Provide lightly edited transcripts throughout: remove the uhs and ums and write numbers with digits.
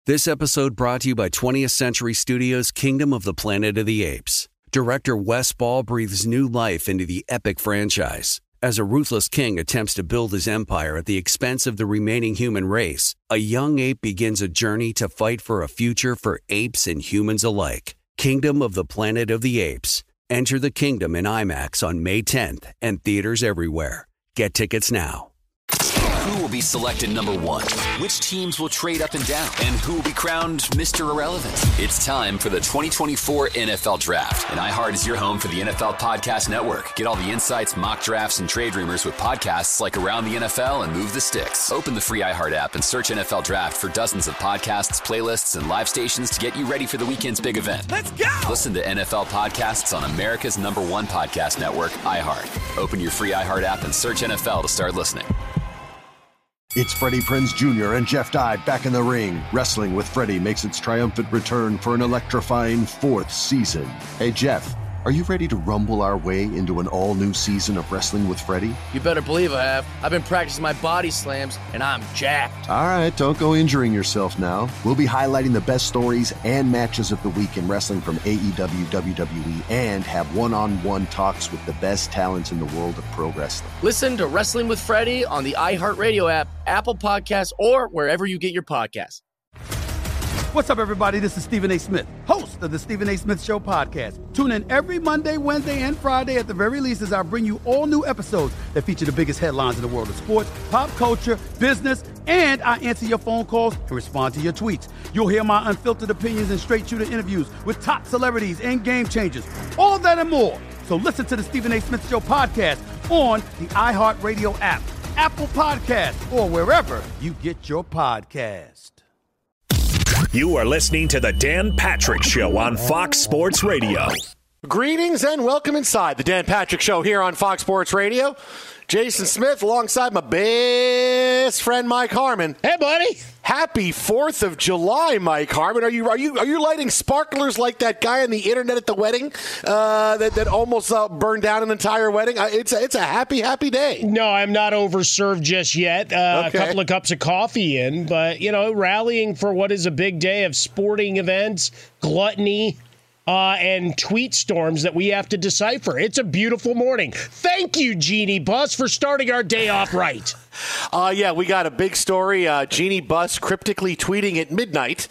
This episode brought to you by 20th Century Studios' Kingdom of the Planet of the Apes. Director Wes Ball breathes new life into the epic franchise. As a ruthless king attempts to build his empire at the expense of the remaining human race, a young ape begins a journey to fight for a future for apes and humans alike. Kingdom of the Planet of the Apes. Enter the kingdom in IMAX on May 10th and theaters everywhere. Get tickets now. Who will be selected number one? Which teams will trade up and down? And who will be crowned Mr. Irrelevant? It's time for the 2024 NFL Draft. And iHeart is your home for the NFL Podcast Network. Get all the insights, mock drafts, and trade rumors with podcasts like Around the NFL and Move the Sticks. Open the free iHeart app and search NFL Draft for dozens of podcasts, playlists, and live stations to get you ready for the weekend's big event. Let's go! Listen to NFL podcasts on America's #1 podcast network, iHeart. Open your free iHeart app and search NFL to start listening. It's Freddie Prinze Jr. and Jeff Dye back in the ring. Wrestling with Freddie makes its triumphant return for an electrifying 4th season. Hey, Jeff, are you ready to rumble our way into an all-new season of Wrestling with Freddie? You better believe I have. I've been practicing my body slams, and I'm jacked. All right, don't go injuring yourself now. We'll be highlighting the best stories and matches of the week in wrestling from AEW, WWE, and have one-on-one talks with the best talents in the world of pro wrestling. Listen to Wrestling with Freddie on the iHeartRadio app, Apple Podcasts, or wherever you get your podcasts. What's up, everybody? This is Stephen A. Smith, host of the Stephen A. Smith Show podcast. Tune in every Monday, Wednesday, and Friday at the very least as I bring you all new episodes that feature the biggest headlines in the world of sports, pop culture, business, and I answer your phone calls and respond to your tweets. You'll hear my unfiltered opinions and straight-shooter interviews with top celebrities and game changers. All that and more. So listen to the Stephen A. Smith Show podcast on the iHeartRadio app, Apple Podcasts, or wherever you get your podcast. You are listening to the Dan Patrick Show on Fox Sports Radio. Greetings and welcome inside the Dan Patrick Show here on Fox Sports Radio. Jason Smith alongside my best friend Mike Harmon. Hey, buddy. Happy 4th of July, Mike Harmon. Are you lighting sparklers like that guy on the internet at the wedding that almost burned down an entire wedding? It's a happy day. No, I'm not overserved just yet. Okay. A couple of cups of coffee in, but, rallying for what is a big day of sporting events, gluttony, and tweet storms that we have to decipher. It's a beautiful morning. Thank you, Jeannie Buss, for starting our day off right. Yeah, we got a big story. Jeannie Buss cryptically tweeting at midnight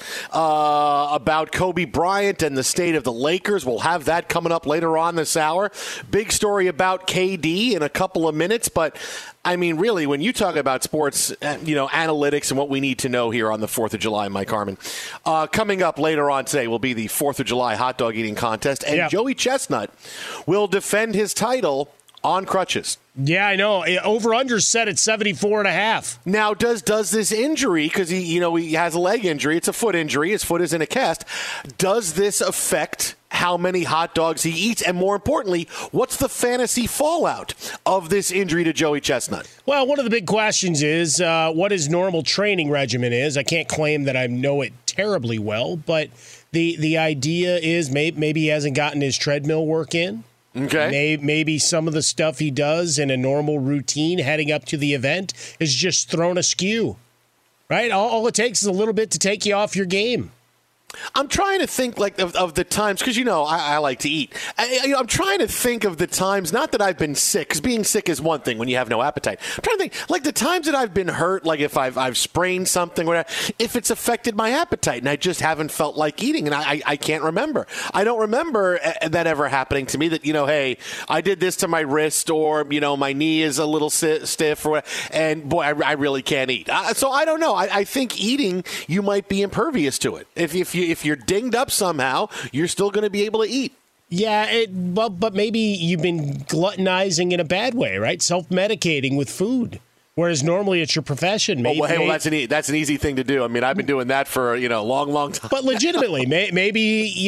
about Kobe Bryant and the state of the Lakers. We'll have that coming up later on this hour. Big story about KD in a couple of minutes. But, I mean, really, when you talk about sports, analytics and what we need to know here on the 4th of July, Mike Harmon, coming up later on today will be the 4th of July hot dog eating contest. And Joey Chestnut will defend his title on crutches. Yeah, I know. Over-under set at 74.5. Now, does this injury, because he has a leg injury, it's a foot injury, his foot is in a cast, does this affect how many hot dogs he eats? And more importantly, what's the fantasy fallout of this injury to Joey Chestnut? Well, one of the big questions is what his normal training regimen is. I can't claim that I know it terribly well, but the idea is maybe he hasn't gotten his treadmill work in. Okay. Maybe some of the stuff he does in a normal routine heading up to the event is just thrown askew, right? All it takes is a little bit to take you off your game. I'm trying to think of the times, because I like to eat. I'm trying to think of the times, not that I've been sick, because being sick is one thing when you have no appetite. I'm trying to think, like the times that I've been hurt, like if I've sprained something, whatever, if it's affected my appetite, and I just haven't felt like eating, and I can't remember. I don't remember that ever happening to me, that, hey, I did this to my wrist, or, my knee is a little stiff, or and boy, I really can't eat. So I don't know. I think eating, you might be impervious to it. If you're dinged up somehow, you're still going to be able to eat. Yeah, but maybe you've been gluttonizing in a bad way, right? Self-medicating with food. Whereas normally it's your profession. Well, that's an easy thing to do. I mean, I've been doing that for a long time. But legitimately, maybe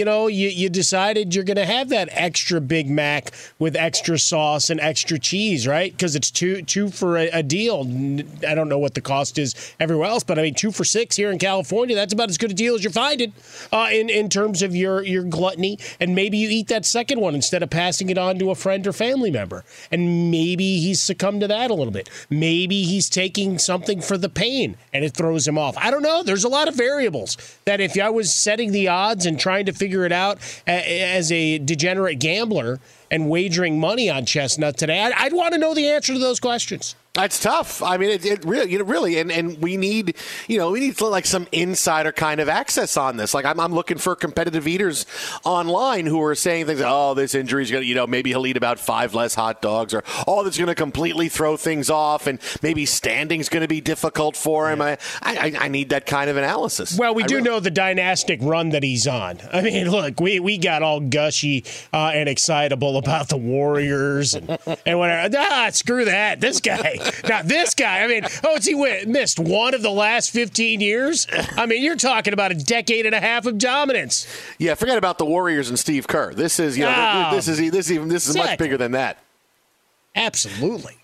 you decided you're going to have that extra Big Mac with extra sauce and extra cheese, right? Because it's two for a deal. I don't know what the cost is everywhere else, but I mean, 2 for $6 here in California. That's about as good a deal as you're finding in terms of your gluttony. And maybe you eat that second one instead of passing it on to a friend or family member. And maybe he's succumbed to that a little bit. Maybe maybe he's taking something for the pain and it throws him off. I don't know. There's a lot of variables that if I was setting the odds and trying to figure it out as a degenerate gambler and wagering money on Chestnut today, I'd want to know the answer to those questions. That's tough. I mean, it really, and we need, like some insider kind of access on this. Like I'm looking for competitive eaters online who are saying things like, oh, this injury is going to, maybe he'll eat about 5 less hot dogs, or oh, that's going to completely throw things off, and maybe standing's going to be difficult for him. I need that kind of analysis. Well, we do know the dynastic run that he's on. I mean, look, we got all gushy and excitable about the Warriors and whatever. Screw that. This guy. Now, this guy, I mean, he missed one of the last 15 years? I mean, you're talking about a decade and a half of dominance. Yeah, forget about the Warriors and Steve Kerr. This is, this is much bigger than that. Absolutely.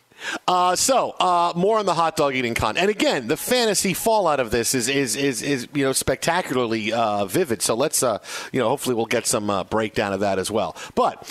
So more on the hot dog eating con. And again, the fantasy fallout of this is spectacularly vivid. So let's hopefully we'll get some breakdown of that as well. But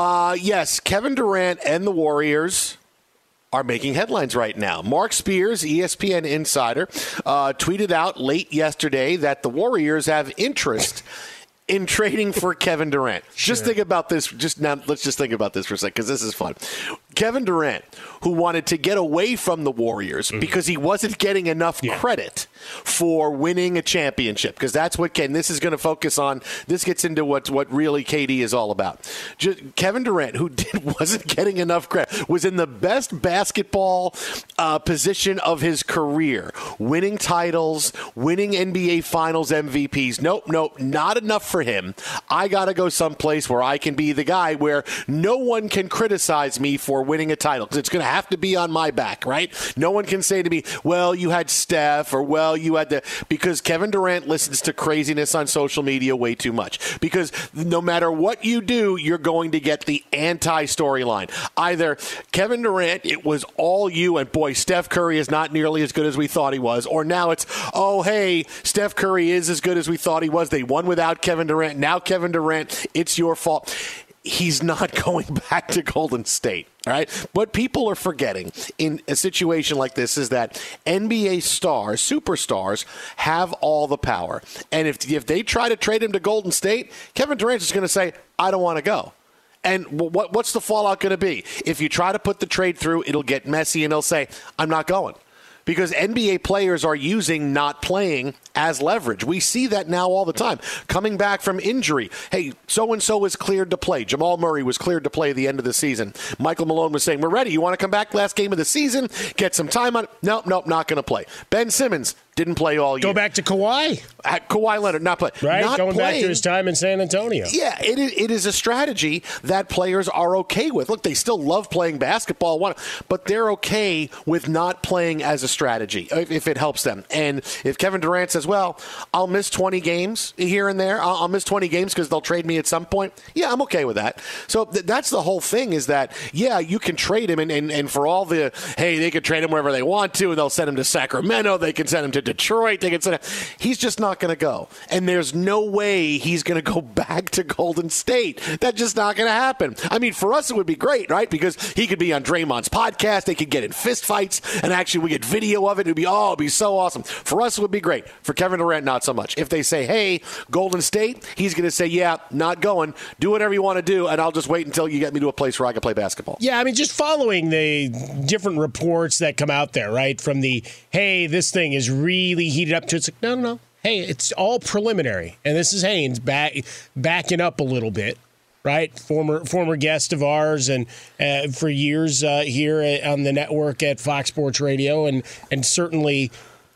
yes, Kevin Durant and the Warriors are making headlines right now. Mark Spears, ESPN insider, tweeted out late yesterday that the Warriors have interest in trading for Kevin Durant. Sure. Just think about this. Let's just think about this for a second, because this is fun. Kevin Durant, who wanted to get away from the Warriors because he wasn't getting enough credit for winning a championship, because that's what this is going to focus on. This gets into what really KD is all about. Kevin Durant, who wasn't getting enough credit, was in the best basketball position of his career, winning titles, winning NBA Finals MVPs. Nope, not enough for him. I got to go someplace where I can be the guy where no one can criticize me for winning a title, because it's going to have to be on my back, right? No one can say to me, well, you had Steph, or well, you had because Kevin Durant listens to craziness on social media way too much, because no matter what you do, you're going to get the anti-storyline. Either Kevin Durant, it was all you, and boy, Steph Curry is not nearly as good as we thought he was, or now it's, oh, hey, Steph Curry is as good as we thought he was. They won without Kevin Durant. Now Kevin Durant, it's your fault. He's not going back to Golden State. All right. What people are forgetting in a situation like this is that NBA superstars, have all the power. And if they try to trade him to Golden State, Kevin Durant is going to say, I don't want to go. And what's the fallout going to be? If you try to put the trade through, it'll get messy, and he'll say, I'm not going. Because NBA players are using not playing as leverage. We see that now all the time. Coming back from injury. Hey, so-and-so is cleared to play. Jamal Murray was cleared to play at the end of the season. Michael Malone was saying, we're ready. You want to come back last game of the season? Get some time on it? Nope, not going to play. Ben Simmons didn't play all year. Go back to Kawhi. Kawhi Leonard, not play. Right, not going playing. back to his time in San Antonio. Yeah, it is a strategy that players are okay with. Look, they still love playing basketball, but they're okay with not playing as a strategy if it helps them. And if Kevin Durant says, well, I'll miss 20 games here and there. I'll miss 20 games because they'll trade me at some point. Yeah, I'm okay with that. So that's the whole thing, is that, yeah, you can trade him, and for all the, hey, they can trade him wherever they want to, and they'll send him to Sacramento, they can send him to Detroit, they can send him. He's just not going to go. And there's no way he's going to go back to Golden State. That's just not going to happen. I mean, for us, it would be great, right? Because he could be on Draymond's podcast, they could get in fist fights, and actually we get video of it. It'd be so awesome. For us, it would be great. For Kevin Durant, not so much. If they say, hey, Golden State, he's going to say, yeah, not going. Do whatever you want to do, and I'll just wait until you get me to a place where I can play basketball. Yeah, I mean, just following the different reports that come out there, right? From the, hey, this thing is really heated up to, it's like, no. Hey, it's all preliminary. And this is Haynes backing up a little bit, right? Former guest of ours, and for years here on the network at Fox Sports Radio, and certainly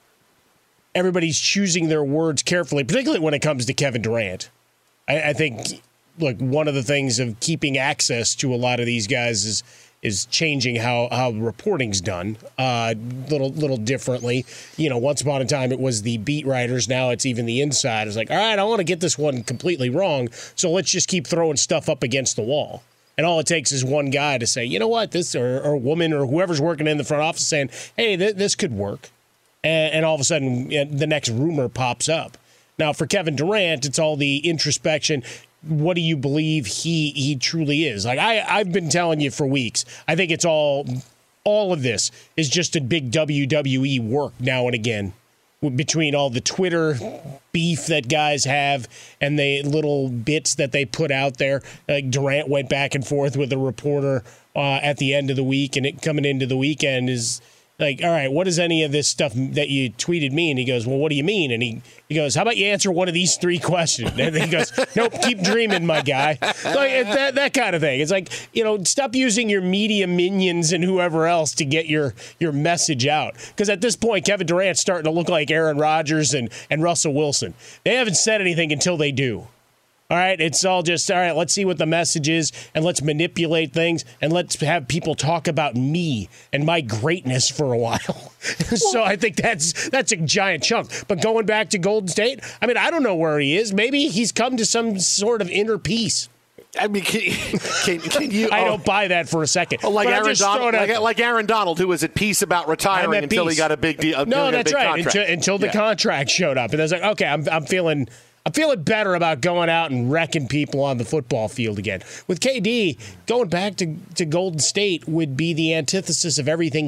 everybody's choosing their words carefully, particularly when it comes to Kevin Durant. I think, look, one of the things of keeping access to a lot of these guys is changing how reporting's done little differently. You know, once upon a time it was the beat writers. Now it's even the insiders. Like, all right, I want to get this one completely wrong, so let's just keep throwing stuff up against the wall. And all it takes is one guy to say, you know what, this or woman or whoever's working in the front office saying, hey, this could work. And all of a sudden the next rumor pops up. Now, for Kevin Durant, it's all the introspection. What do you believe he truly is? Like I've been telling you for weeks, I think it's all all of this is just a big WWE work now and again between all the Twitter beef that guys have and the little bits that they put out there. Like Durant went back and forth with a reporter at the end of the week, and it coming into the weekend is like, all right, what does any of this stuff that you tweeted mean? He goes, well, what do you mean? And he goes, how about you answer one of these 3 questions? And then he goes, nope, keep dreaming, my guy. Like that kind of thing. It's like, stop using your media minions and whoever else to get your message out. Because at this point, Kevin Durant's starting to look like Aaron Rodgers and Russell Wilson. They haven't said anything until they do. All right, it's all just, all right, let's see what the message is, and let's manipulate things, and let's have people talk about me and my greatness for a while. So I think that's a giant chunk. But going back to Golden State, I mean, I don't know where he is. Maybe he's come to some sort of inner peace. I mean, can you? I don't buy that for a second. Like Aaron Donald, who was at peace about retiring until he got a big deal. No, that's right. Until the contract showed up, and I was like, okay, I'm feeling better about going out and wrecking people on the football field again. With KD, going back to Golden State would be the antithesis of everything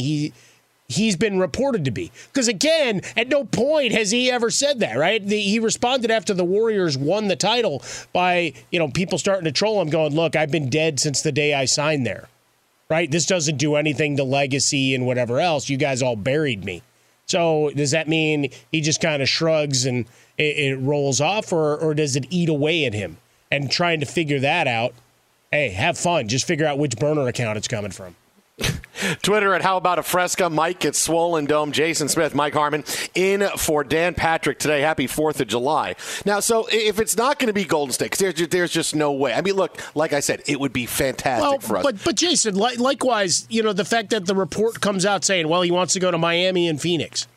he's been reported to be. Because, again, at no point has he ever said that, right? He responded after the Warriors won the title by, people starting to troll him going, look, I've been dead since the day I signed there, right? This doesn't do anything to legacy and whatever else. You guys all buried me. So does that mean he just kind of shrugs and it rolls off, or does it eat away at him? And trying to figure that out, hey, have fun. Just figure out which burner account it's coming from. Twitter at How About a Fresca. Mike at Swollen Dome. Jason Smith, Mike Harmon in for Dan Patrick today. Happy 4th of July. Now, so if it's not going to be Golden State, because there's just no way. I mean, look, like I said, it would be fantastic for us. But Jason, likewise, the fact that the report comes out saying, well, he wants to go to Miami and Phoenix.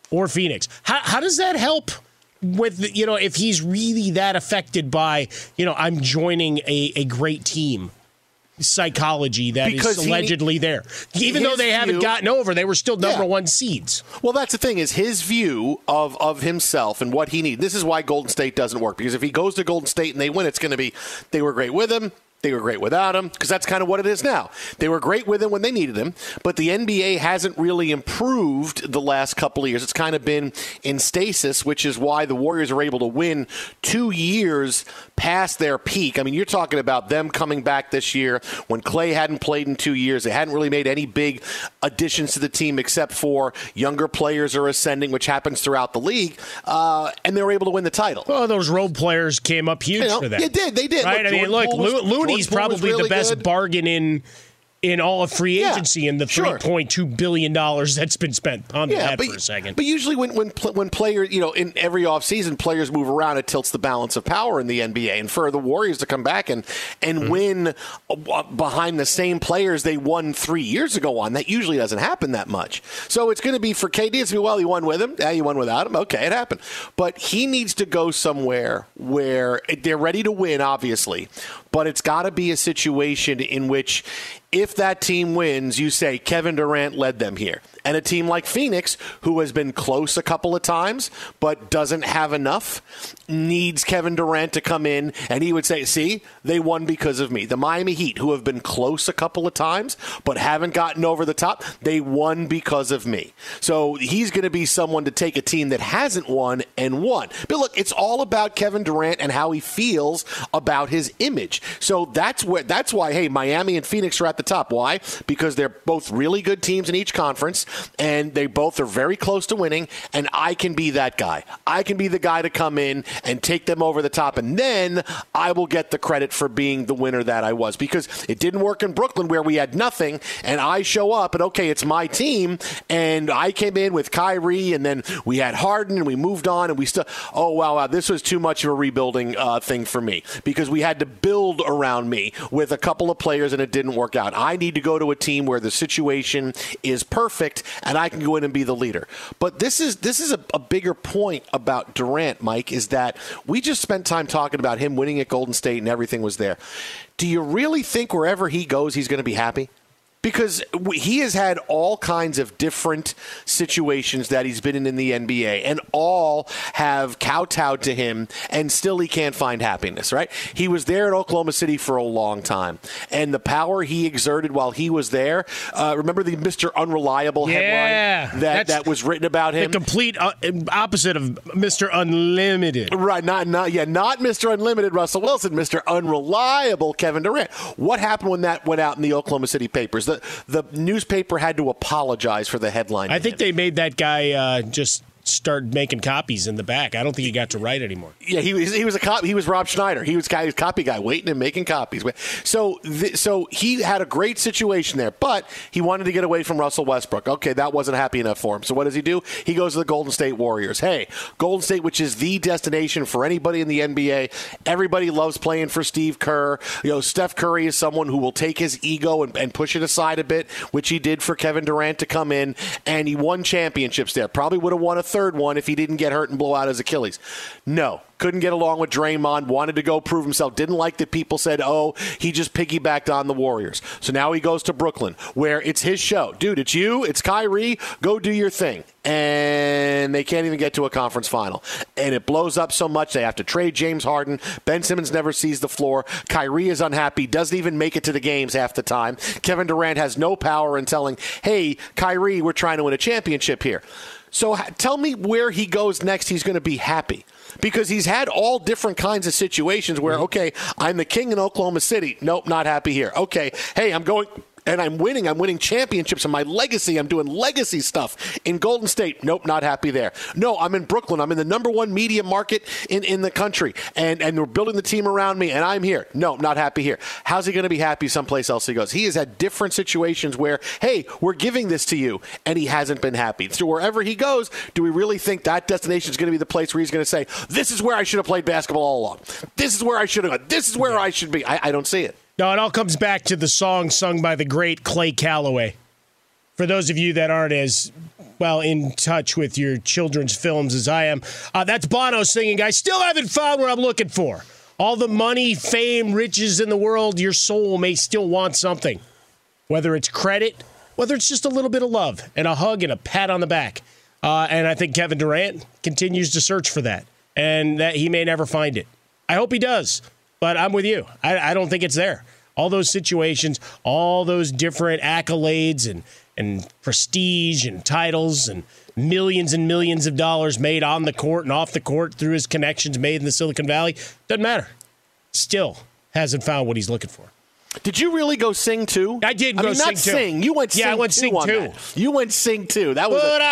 How does that help? With, if he's really that affected by, I'm joining a great team psychology that is allegedly there. Even though they haven't gotten over, they were still number 1 seeds. Well, that's the thing, is his view of himself and what he needs. This is why Golden State doesn't work, because if he goes to Golden State and they win, it's going to be, they were great with him. They were great without him, because that's kind of what it is now. They were great with him when they needed him, but the NBA hasn't really improved the last couple of years. It's kind of been in stasis, which is why the Warriors are able to win 2 years past their peak. I mean, you're talking about them coming back this year when Klay hadn't played in 2 years. They hadn't really made any big additions to the team except for younger players are ascending, which happens throughout the league, and they were able to win the title. Well, those role players came up huge for them. They did. Right? Look, Looney's probably really the best bargain in all of free agency in the $3.2 billion that's been spent on that for a second. But usually when players, in every offseason, players move around, it tilts the balance of power in the NBA. And for the Warriors to come back and win behind the same players they won 3 years ago on, that usually doesn't happen that much. So it's going to be for KD, it's going to be, well, you won with him. Yeah, you won without him. Okay, it happened. But he needs to go somewhere where they're ready to win, obviously. But it's got to be a situation in which if that team wins, you say Kevin Durant led them here. And a team like Phoenix, who has been close a couple of times but doesn't have enough, needs Kevin Durant to come in, and he would say, see, they won because of me. The Miami Heat, who have been close a couple of times but haven't gotten over the top, they won because of me. So he's going to be someone to take a team that hasn't won and won. But look, it's all about Kevin Durant and how he feels about his image. So that's why, hey, Miami and Phoenix are at the top. Why? Because they're both really good teams in each conference, and they both are very close to winning, and I can be that guy. I can be the guy to come in and take them over the top, and then I will get the credit for being the winner that I was, because it didn't work in Brooklyn where we had nothing, and I show up, and okay, it's my team, and I came in with Kyrie, and then we had Harden, and we moved on, and we still, oh, wow, this was too much of a rebuilding thing for me, because we had to build around me with a couple of players, and it didn't work out. I need to go to a team where the situation is perfect, and I can go in and be the leader. But this is a bigger point about Durant, Mike, is that we just spent time talking about him winning at Golden State and everything was there. Do you really think wherever he goes, he's going to be happy? Because he has had all kinds of different situations that he's been in the NBA, and all have kowtowed to him, and still he can't find happiness, right? He was there in Oklahoma City for a long time, and the power he exerted while he was there, remember the Mr. Unreliable headline that was written about him? The complete opposite of Mr. Unlimited. Right, not Mr. Unlimited Russell Wilson, Mr. Unreliable Kevin Durant. What happened when that went out in the Oklahoma City papers? The newspaper had to apologize for the headline. I think they made that guy just start making copies in the back. I don't think he got to write anymore. Yeah, he was a cop. He was Rob Schneider. He was a copy guy, waiting and making copies. So he had a great situation there, but he wanted to get away from Russell Westbrook. Okay, that wasn't happy enough for him. So what does he do? He goes to the Golden State Warriors. Hey, Golden State, which is the destination for anybody in the NBA. Everybody loves playing for Steve Kerr. Steph Curry is someone who will take his ego and push it aside a bit, which he did for Kevin Durant to come in, and he won championships there. Probably would have won a third one if he didn't get hurt and blow out his Achilles. No. Couldn't get along with Draymond, wanted to go prove himself, didn't like that people said, he just piggybacked on the Warriors. So now he goes to Brooklyn, where it's his show. Dude, it's you, it's Kyrie, go do your thing. And they can't even get to a conference final. And it blows up so much, they have to trade James Harden. Ben Simmons never sees the floor. Kyrie is unhappy, doesn't even make it to the games half the time. Kevin Durant has no power in telling, hey, Kyrie, we're trying to win a championship here. So tell me where he goes next he's going to be happy. Because he's had all different kinds of situations where, okay, I'm the king in Oklahoma City. Nope, not happy here. Okay, hey, I'm going and I'm winning. I'm winning championships and my legacy. I'm doing legacy stuff in Golden State. Nope, not happy there. No, I'm in Brooklyn. I'm in the number one media market in the country. And we're building the team around me, and I'm here. No, not happy here. How's he going to be happy someplace else he goes? He has had different situations where, hey, we're giving this to you, and he hasn't been happy. So wherever he goes, do we really think that destination is going to be the place where he's going to say, this is where I should have played basketball all along. This is where I should have gone. This is where I should be. I don't see it. No, it all comes back to the song sung by the great Clay Calloway. For those of you that aren't as well in touch with your children's films as I am, that's Bono singing, I still haven't found what I'm looking for. All the money, fame, riches in the world, your soul may still want something. Whether it's credit, whether it's just a little bit of love and a hug and a pat on the back. And I think Kevin Durant continues to search for that, and that he may never find it. I hope he does. But I'm with you. I don't think it's there. All those situations, all those different accolades and prestige and titles and millions of dollars made on the court and off the court through his connections made in the Silicon Valley, doesn't matter. Still hasn't found what he's looking for. Did you really go sing too? I did go sing too. Sing. You went sing I went too sing on too. That. You went sing too. That was but I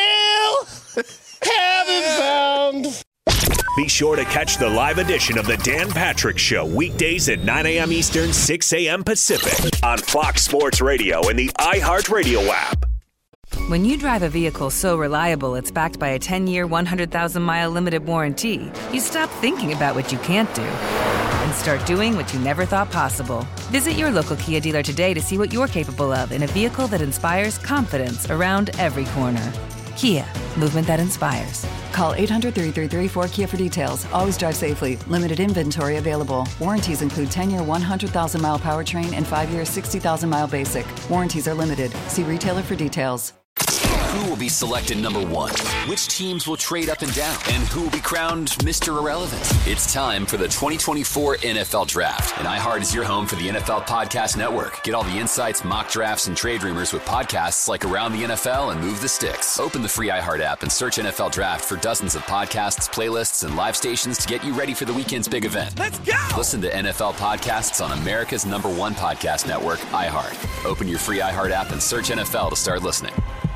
still haven't found. Be sure to catch the live edition of the Dan Patrick Show weekdays at 9 a.m. Eastern, 6 a.m. Pacific on Fox Sports Radio and the iHeartRadio app. When you drive a vehicle so reliable it's backed by a 10-year, 100,000-mile limited warranty, you stop thinking about what you can't do and start doing what you never thought possible. Visit your local Kia dealer today to see what you're capable of in a vehicle that inspires confidence around every corner. Kia, movement that inspires. Call 800-333-4KIA for details. Always drive safely. Limited inventory available. Warranties include 10-year 100,000-mile powertrain and 5-year 60,000-mile basic. Warranties are limited. See retailer for details. Who will be selected number one? Which teams will trade up and down? And who will be crowned Mr. Irrelevant? It's time for the 2024 NFL Draft. And iHeart is your home for the NFL Podcast Network. Get all the insights, mock drafts, and trade rumors with podcasts like Around the NFL and Move the Sticks. Open the free iHeart app and search NFL Draft for dozens of podcasts, playlists, and live stations to get you ready for the weekend's big event. Let's go! Listen to NFL podcasts on America's #1 podcast network, iHeart. Open your free iHeart app and search NFL to start listening.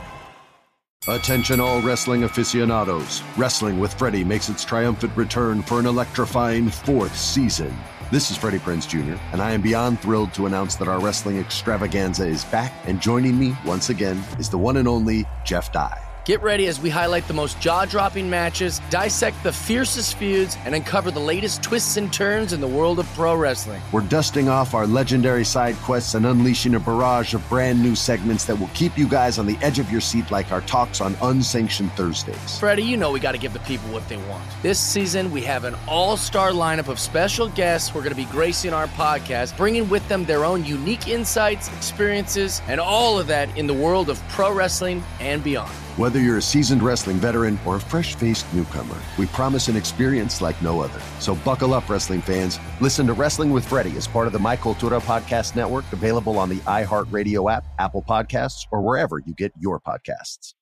Attention all wrestling aficionados. Wrestling with Freddie makes its triumphant return for an electrifying 4th season. This is Freddie Prinze Jr., and I am beyond thrilled to announce that our wrestling extravaganza is back, and joining me once again is the one and only Jeff Dye. Get ready as we highlight the most jaw-dropping matches, dissect the fiercest feuds, and uncover the latest twists and turns in the world of pro wrestling. We're dusting off our legendary side quests and unleashing a barrage of brand new segments that will keep you guys on the edge of your seat like our talks on Unsanctioned Thursdays. Freddie, you know we got to give the people what they want. This season, we have an all-star lineup of special guests who are going to be gracing our podcast, bringing with them their own unique insights, experiences, and all of that in the world of pro wrestling and beyond. Whether you're a seasoned wrestling veteran or a fresh-faced newcomer, we promise an experience like no other. So buckle up, wrestling fans. Listen to Wrestling with Freddie as part of the My Cultura Podcast Network, available on the iHeartRadio app, Apple Podcasts, or wherever you get your podcasts.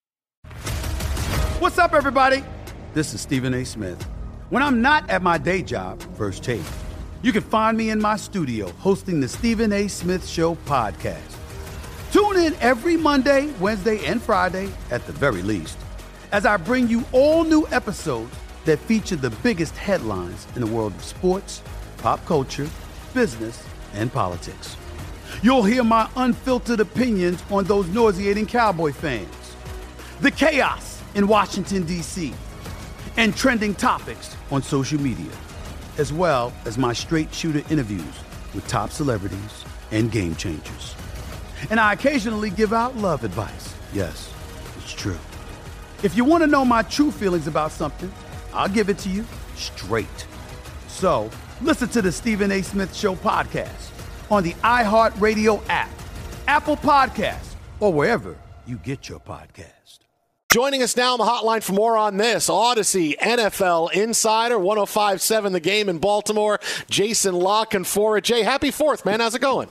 What's up, everybody? This is Stephen A. Smith. When I'm not at my day job, First Take, you can find me in my studio hosting the Stephen A. Smith Show podcast. Tune in every Monday, Wednesday, and Friday, at the very least, as I bring you all new episodes that feature the biggest headlines in the world of sports, pop culture, business, and politics. You'll hear my unfiltered opinions on those nauseating Cowboy fans, the chaos in Washington, D.C., and trending topics on social media, as well as my straight shooter interviews with top celebrities and game changers. And I occasionally give out love advice. Yes, it's true. If you want to know my true feelings about something, I'll give it to you straight. So listen to the Stephen A. Smith Show podcast on the iHeartRadio app, Apple Podcasts, or wherever you get your podcast. Joining us now on the hotline for more on this, Odyssey NFL Insider, 105.7 The Game in Baltimore, Jason La Canfora. Jay, happy 4th, man. How's it going?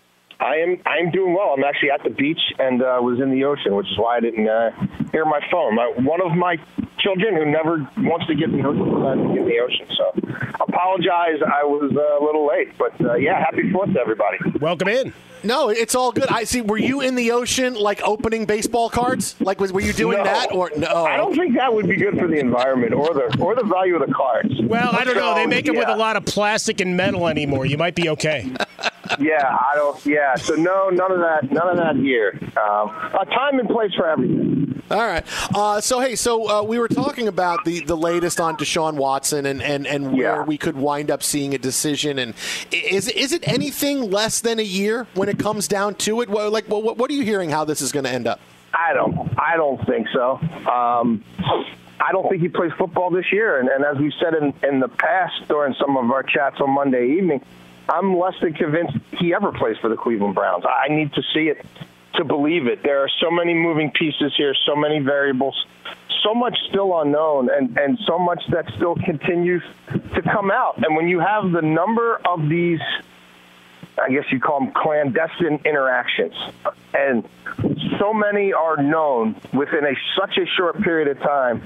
I'm doing well. I'm actually at the beach and was in the ocean, which is why I didn't hear my phone. One of my children who never wants to get in the ocean decided to get in the ocean. So apologize, I was a little late. But, yeah, happy 4th to everybody. Welcome in. No, it's all good. I see. Were you in the ocean, like, opening baseball cards? Like, were you doing that? Or no? I don't think that would be good for the environment or the value of the cards. Well, I don't know. They make them with a lot of plastic and metal anymore. You might be okay. Yeah, I don't. Yeah, so no, none of that here. A time and place for everything. All right. So we were talking about the latest on Deshaun Watson and where we could wind up seeing a decision. And is it anything less than a year when it comes down to it? What are you hearing? How this is going to end up? I don't think so. I don't think he plays football this year. And as we've said in the past during some of our chats on Monday evening, I'm less than convinced he ever plays for the Cleveland Browns. I need to see it to believe it. There are so many moving pieces here, so many variables, so much still unknown, and so much that still continues to come out. And when you have the number of these, I guess you call them clandestine interactions, and so many are known within such a short period of time,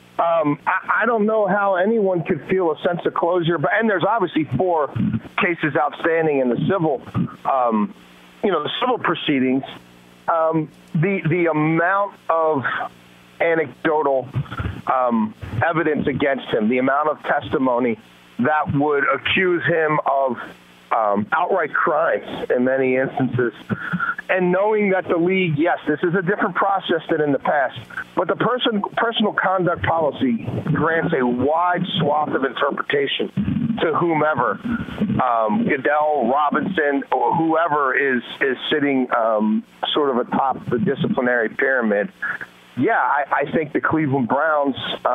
I don't know how anyone could feel a sense of closure. And there's obviously 4 cases outstanding in the civil, the civil proceedings. The amount of anecdotal evidence against him, the amount of testimony that would accuse him of outright crimes in many instances. And knowing that the league, yes, this is a different process than in the past, but the personal conduct policy grants a wide swath of interpretation to whomever, Goodell, Robinson, or whoever is sitting sort of atop the disciplinary pyramid. Yeah, I think the Cleveland Browns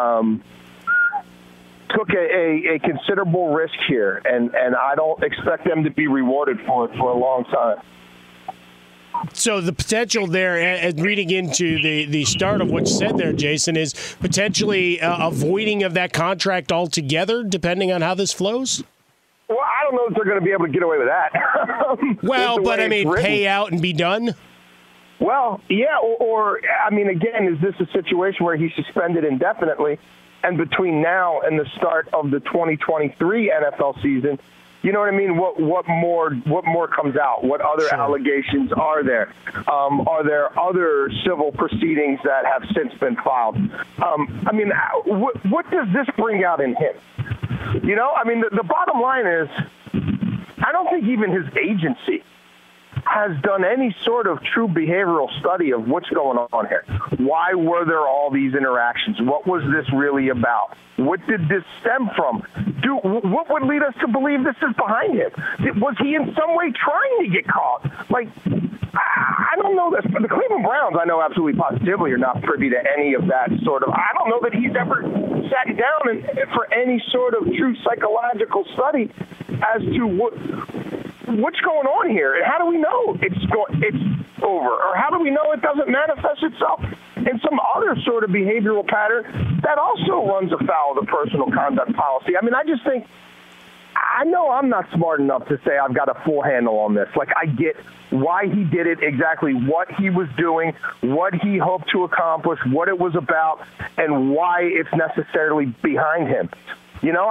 took a considerable risk here, and I don't expect them to be rewarded for it for a long time. So the potential there, and reading into the start of what's said there, Jason, is potentially avoiding of that contract altogether, depending on how this flows? Well, I don't know if they're going to be able to get away with that. Well, but I mean, pay out and be done? Well, yeah, or I mean, again, is this a situation where he's suspended indefinitely, and between now and the start of the 2023 NFL season, you know what I mean? What more comes out? What other allegations are there? Are there other civil proceedings that have since been filed? I mean, what does this bring out in him? The bottom line is, I don't think even his agency, has done any sort of true behavioral study of what's going on here. Why were there all these interactions? What was this really about? What did this stem from? What would lead us to believe this is behind him? Was he in some way trying to get caught? Like, I don't know this. The Cleveland Browns, I know absolutely positively, are not privy to any of that sort of. I don't know that he's ever sat down and for any sort of true psychological study as to what's going on here, and how do we know it's over, or how do we know it doesn't manifest itself in some other sort of behavioral pattern that also runs afoul of the personal conduct policy? I mean, I just think, I know I'm not smart enough to say I've got a full handle on this. Like, I get why he did it, exactly what he was doing, what he hoped to accomplish, what it was about, and why it's necessarily behind him. You know,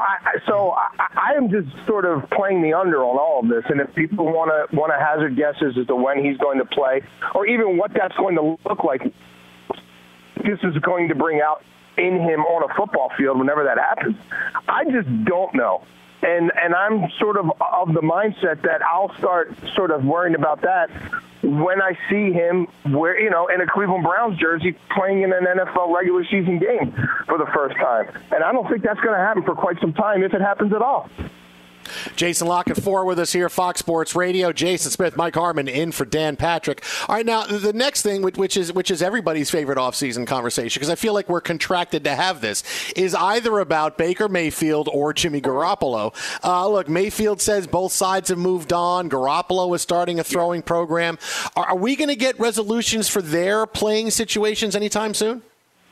I am just sort of playing the under on all of this, and if people want to hazard guesses as to when he's going to play, or even what that's going to look like, this is going to bring out in him on a football field whenever that happens, I just don't know. And I'm sort of the mindset that I'll start sort of worrying about that when I see him where, you know, in a Cleveland Browns jersey playing in an NFL regular season game for the first time. And I don't think that's going to happen for quite some time, if it happens at all. Jason La Canfora with us here, Fox Sports Radio. Jason Smith, Mike Harmon in for Dan Patrick. All right, now the next thing, which is everybody's favorite offseason conversation, because I feel like we're contracted to have this, is either about Baker Mayfield or Jimmy Garoppolo. Look, Mayfield says both sides have moved on. Garoppolo is starting a throwing program. Are we going to get resolutions for their playing situations anytime soon?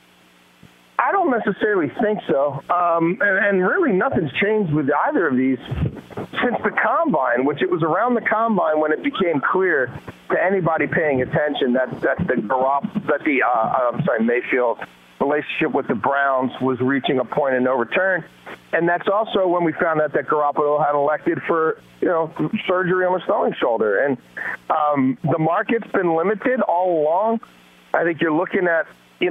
I don't necessarily think so. And really nothing's changed with either of these since the Combine, which it was around the Combine when it became clear to anybody paying attention that Mayfield relationship with the Browns was reaching a point of no return. And that's also when we found out that Garoppolo had elected for, surgery on his throwing shoulder. And the market's been limited all along. I think you're looking at,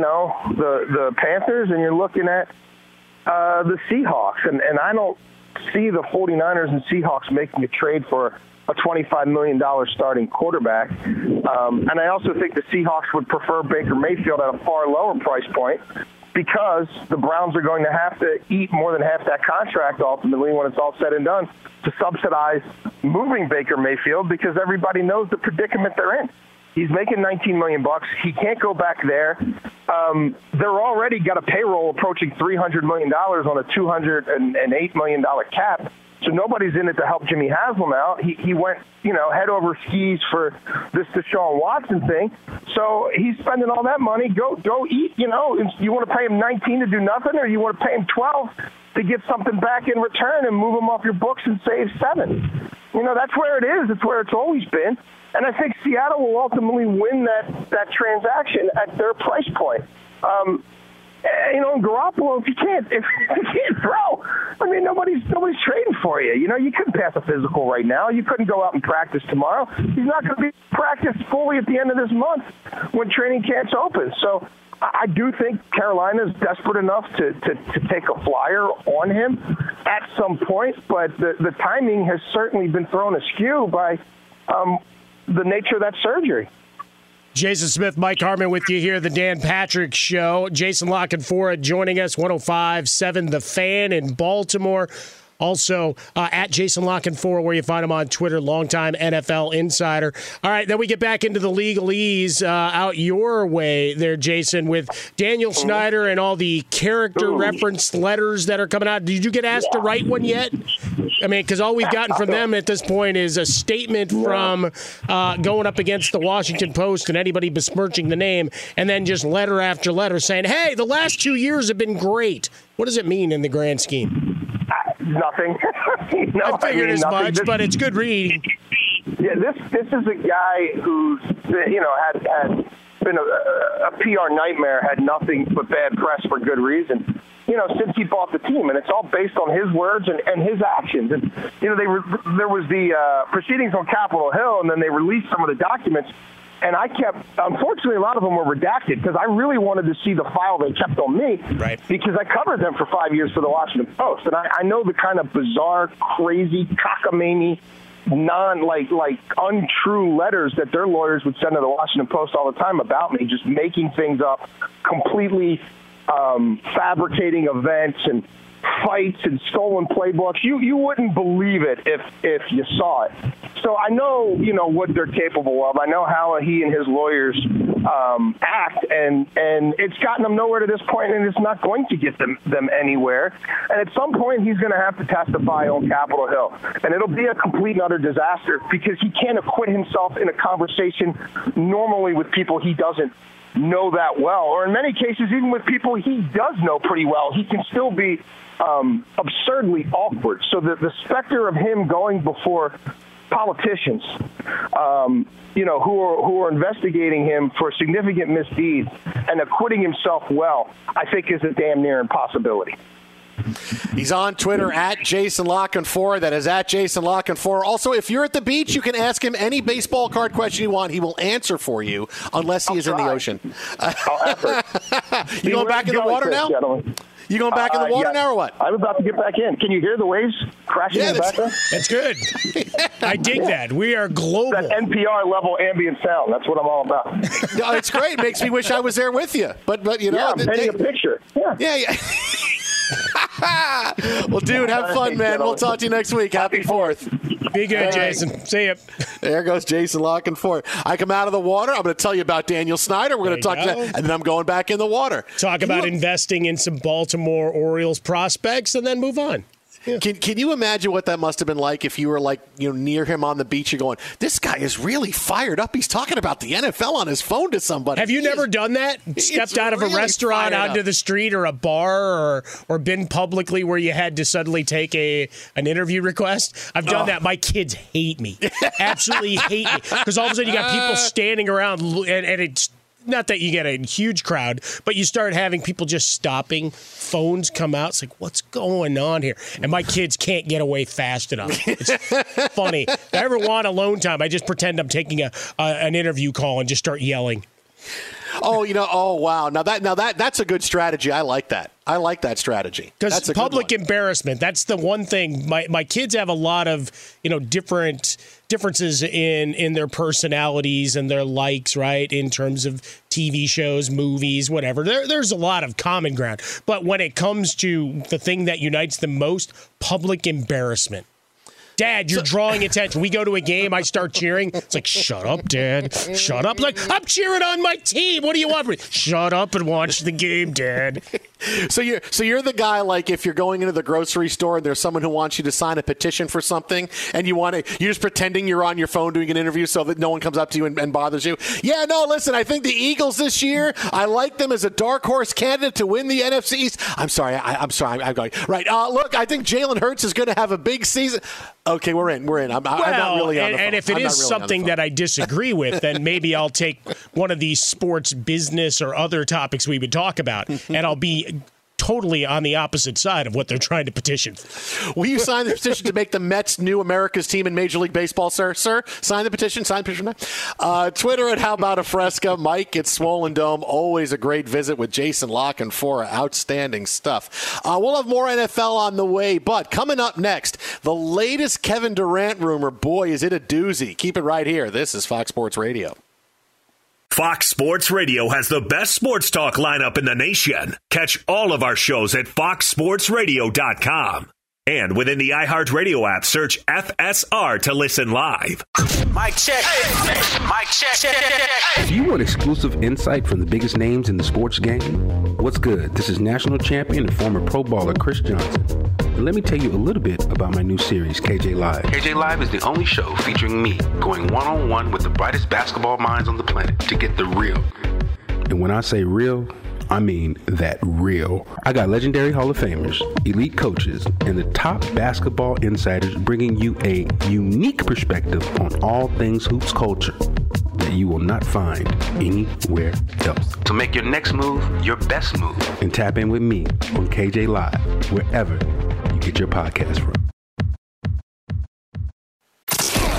the Panthers, and you're looking at the Seahawks. And I don't see the 49ers and Seahawks making a trade for a $25 million starting quarterback. And I also think the Seahawks would prefer Baker Mayfield at a far lower price point, because the Browns are going to have to eat more than half that contract ultimately when it's all said and done to subsidize moving Baker Mayfield, because everybody knows the predicament they're in. He's making $19 million. He can't go back there. They're already got a payroll approaching $300 million on a $208 million cap. So nobody's in it to help Jimmy Haslam out. He went, head over skis for this Deshaun Watson thing. So he's spending all that money. Go eat, You want to pay him 19 to do nothing, or you want to pay him 12 to get something back in return and move him off your books and save 7? That's where it is. It's where it's always been. And I think Seattle will ultimately win that transaction at their price point. Garoppolo, if you can't throw, nobody's trading for you. You couldn't pass a physical right now. You couldn't go out and practice tomorrow. He's not going to be practiced fully at the end of this month when training camp's open. So I do think Carolina's desperate enough to take a flyer on him at some point, but the timing has certainly been thrown askew by the nature of that surgery. Jason Smith, Mike Harmon with you here, the Dan Patrick Show. Jason La Canfora joining us, 105.7 The Fan in Baltimore. Also, at Jason La Canfora, where you find him on Twitter, longtime NFL insider. All right, then we get back into the legalese out your way there, Jason, with Daniel Snyder and all the character reference letters that are coming out. Did you get asked to write one yet? Because all we've gotten from them at this point is a statement from going up against the Washington Post and anybody besmirching the name, and then just letter after letter saying, hey, the last 2 years have been great. What does it mean in the grand scheme? Nothing. I figured as much, but it's good reading. Yeah, this is a guy who's had been a PR nightmare, had nothing but bad press for good reason. Since he bought the team, and it's all based on his words and his actions. And there was the proceedings on Capitol Hill, and then they released some of the documents. And unfortunately, a lot of them were redacted, because I really wanted to see the file they kept on me, right, because I covered them for 5 years for the Washington Post. And I know the kind of bizarre, crazy, cockamamie untrue letters that their lawyers would send to the Washington Post all the time about me, just making things up, completely fabricating events and fights and stolen playbooks. You wouldn't believe it if you saw it. So I know, what they're capable of. I know how he and his lawyers act, and it's gotten them nowhere to this point, and it's not going to get them anywhere. And at some point, he's going to have to testify on Capitol Hill, and it'll be a complete and utter disaster because he can't acquit himself in a conversation normally with people he doesn't know that well, or in many cases, even with people he does know pretty well. He can still be absurdly awkward. So the specter of him going before politicians, who are investigating him for significant misdeeds and acquitting himself well, I think is a damn near impossibility. He's on Twitter at Jason Lockenfor. That is at Jason Lockenfor. Also, if you're at the beach, you can ask him any baseball card question you want. He will answer for you unless he is in the ocean. You going back in the water now? Gentlemen. You going back in the water now or what? I'm about to get back in. Can you hear the waves crashing in the background? That's good. I dig that. We are global. That NPR level ambient sound. That's what I'm all about. No, it's great. It makes me wish I was there with you. But I'm painting a picture. Yeah. Well, dude, have fun, man. We'll talk to you next week. Happy 4th. Be good, Jason. See you. There goes Jason Lockenfor. I come out of the water. I'm going to tell you about Daniel Snyder. We're going to talk to that, and then I'm going back in the water. Talk about investing in some Baltimore Orioles prospects, and then move on. Yeah. Can you imagine what that must have been like if you were near him on the beach? You're going, this guy is really fired up. He's talking about the NFL on his phone to somebody. Have you never done that? Stepped out of a restaurant onto the street or a bar or been publicly where you had to suddenly take an interview request? I've done that. My kids hate me. Absolutely hate me. Because all of a sudden you got people standing around and it's not that you get a huge crowd, but you start having people just stopping, phones come out. It's like, what's going on here? And my kids can't get away fast enough. It's funny. If I ever want alone time, I just pretend I'm taking an interview call and just start yelling. Oh wow. Now that's a good strategy. I like that. I like that strategy. Because public embarrassment, that's the one thing. My kids have a lot of, differences in their personalities and their likes, right? In terms of TV shows, movies, whatever. There's a lot of common ground. But when it comes to the thing that unites them most, public embarrassment. Dad, you're drawing attention. We go to a game, I start cheering. It's like, shut up, Dad. Shut up. Like, I'm cheering on my team. What do you want from me? Shut up and watch the game, Dad. So you're the guy, like, if you're going into the grocery store and there's someone who wants you to sign a petition for something and you're just pretending you're on your phone doing an interview so that no one comes up to you and bothers you. Yeah, no, listen, I think the Eagles this year, I like them as a dark horse candidate to win the NFC East. I'm sorry. I'm going. Right. Look, I think Jalen Hurts is going to have a big season. Okay, we're in. I'm not really on the phone. And if it is something that I disagree with, then maybe I'll take one of these sports, business, or other topics we would talk about, and I'll be totally on the opposite side of what they're trying to petition. Will you sign the petition to make the Mets new America's team in Major League Baseball, sir? Sir, sign the petition. Twitter at How About a Fresca. Mike at Swollen Dome. Always a great visit with Jason Lockenfor. Outstanding stuff. We'll have more NFL on the way, but coming up next, the latest Kevin Durant rumor. Boy, is it a doozy. Keep it right here. This is Fox Sports Radio. Fox Sports Radio has the best sports talk lineup in the nation. Catch all of our shows at foxsportsradio.com. And within the iHeartRadio app, search FSR to listen live. Mic check. Mic check. Do you want exclusive insight from the biggest names in the sports game? What's good? This is national champion and former pro baller Chris Johnson. And let me tell you a little bit about my new series, KJ Live. KJ Live is the only show featuring me going one-on-one with the brightest basketball minds on the planet to get the real. And when I say real, I mean that real. I got legendary Hall of Famers, elite coaches, and the top basketball insiders bringing you a unique perspective on all things hoops culture that you will not find anywhere else. So make your next move your best move and tap in with me on KJ Live, wherever you get your podcast from.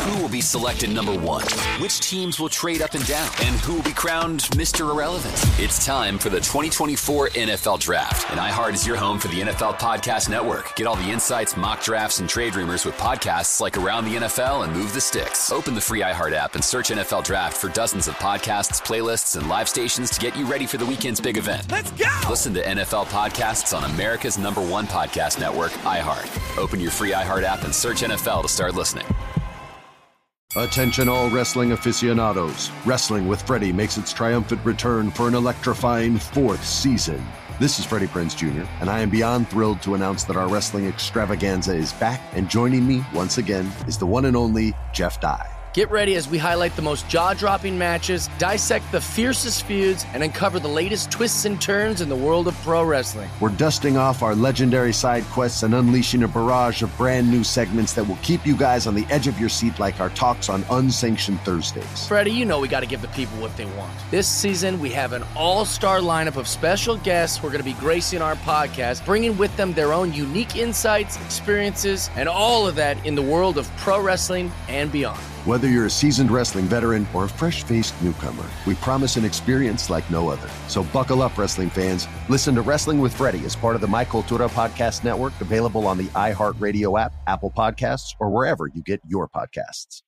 Who will be selected number one? Which teams will trade up and down? And who will be crowned Mr. Irrelevant? It's time for the 2024 NFL Draft. And iHeart is your home for the NFL Podcast Network. Get all the insights, mock drafts, and trade rumors with podcasts like Around the NFL and Move the Sticks. Open the free iHeart app and search NFL Draft for dozens of podcasts, playlists, and live stations to get you ready for the weekend's big event. Let's go! Listen to NFL podcasts on America's #1 podcast network, iHeart. Open your free iHeart app and search NFL to start listening. Attention all wrestling aficionados. Wrestling with Freddie makes its triumphant return for an electrifying 4th season. This is Freddie Prinze Jr., and I am beyond thrilled to announce that our wrestling extravaganza is back, and joining me once again is the one and only Jeff Dye. Get ready as we highlight the most jaw-dropping matches, dissect the fiercest feuds, and uncover the latest twists and turns in the world of pro wrestling. We're dusting off our legendary side quests and unleashing a barrage of brand new segments that will keep you guys on the edge of your seat like our talks on Unsanctioned Thursdays. Freddie, you know we got to give the people what they want. This season, we have an all-star lineup of special guests who are going to be gracing our podcast, bringing with them their own unique insights, experiences, and all of that in the world of pro wrestling and beyond. Whether you're a seasoned wrestling veteran or a fresh-faced newcomer, we promise an experience like no other. So buckle up, wrestling fans. Listen to Wrestling with Freddie as part of the My Cultura Podcast Network, available on the iHeartRadio app, Apple Podcasts, or wherever you get your podcasts.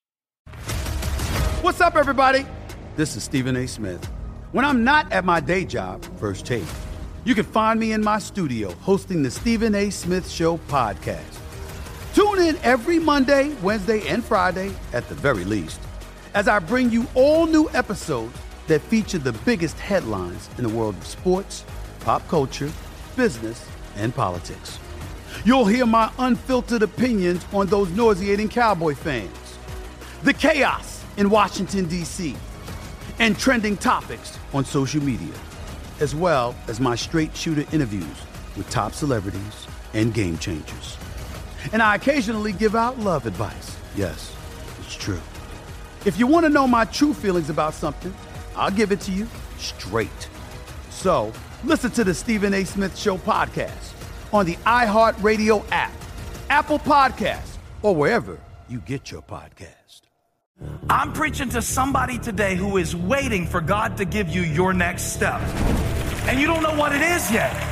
What's up, everybody? This is Stephen A. Smith. When I'm not at my day job, First Take, you can find me in my studio hosting the Stephen A. Smith Show podcast. Tune in every Monday, Wednesday, and Friday, at the very least, as I bring you all new episodes that feature the biggest headlines in the world of sports, pop culture, business, and politics. You'll hear my unfiltered opinions on those nauseating Cowboy fans, the chaos in Washington, D.C., and trending topics on social media, as well as my straight shooter interviews with top celebrities and game changers. And I occasionally give out love advice. Yes, it's true. If you want to know my true feelings about something, I'll give it to you straight. So, listen to the Stephen A. Smith Show podcast on the iHeartRadio app, Apple Podcasts, or wherever you get your podcast. I'm preaching to somebody today who is waiting for God to give you your next step. And you don't know what it is yet.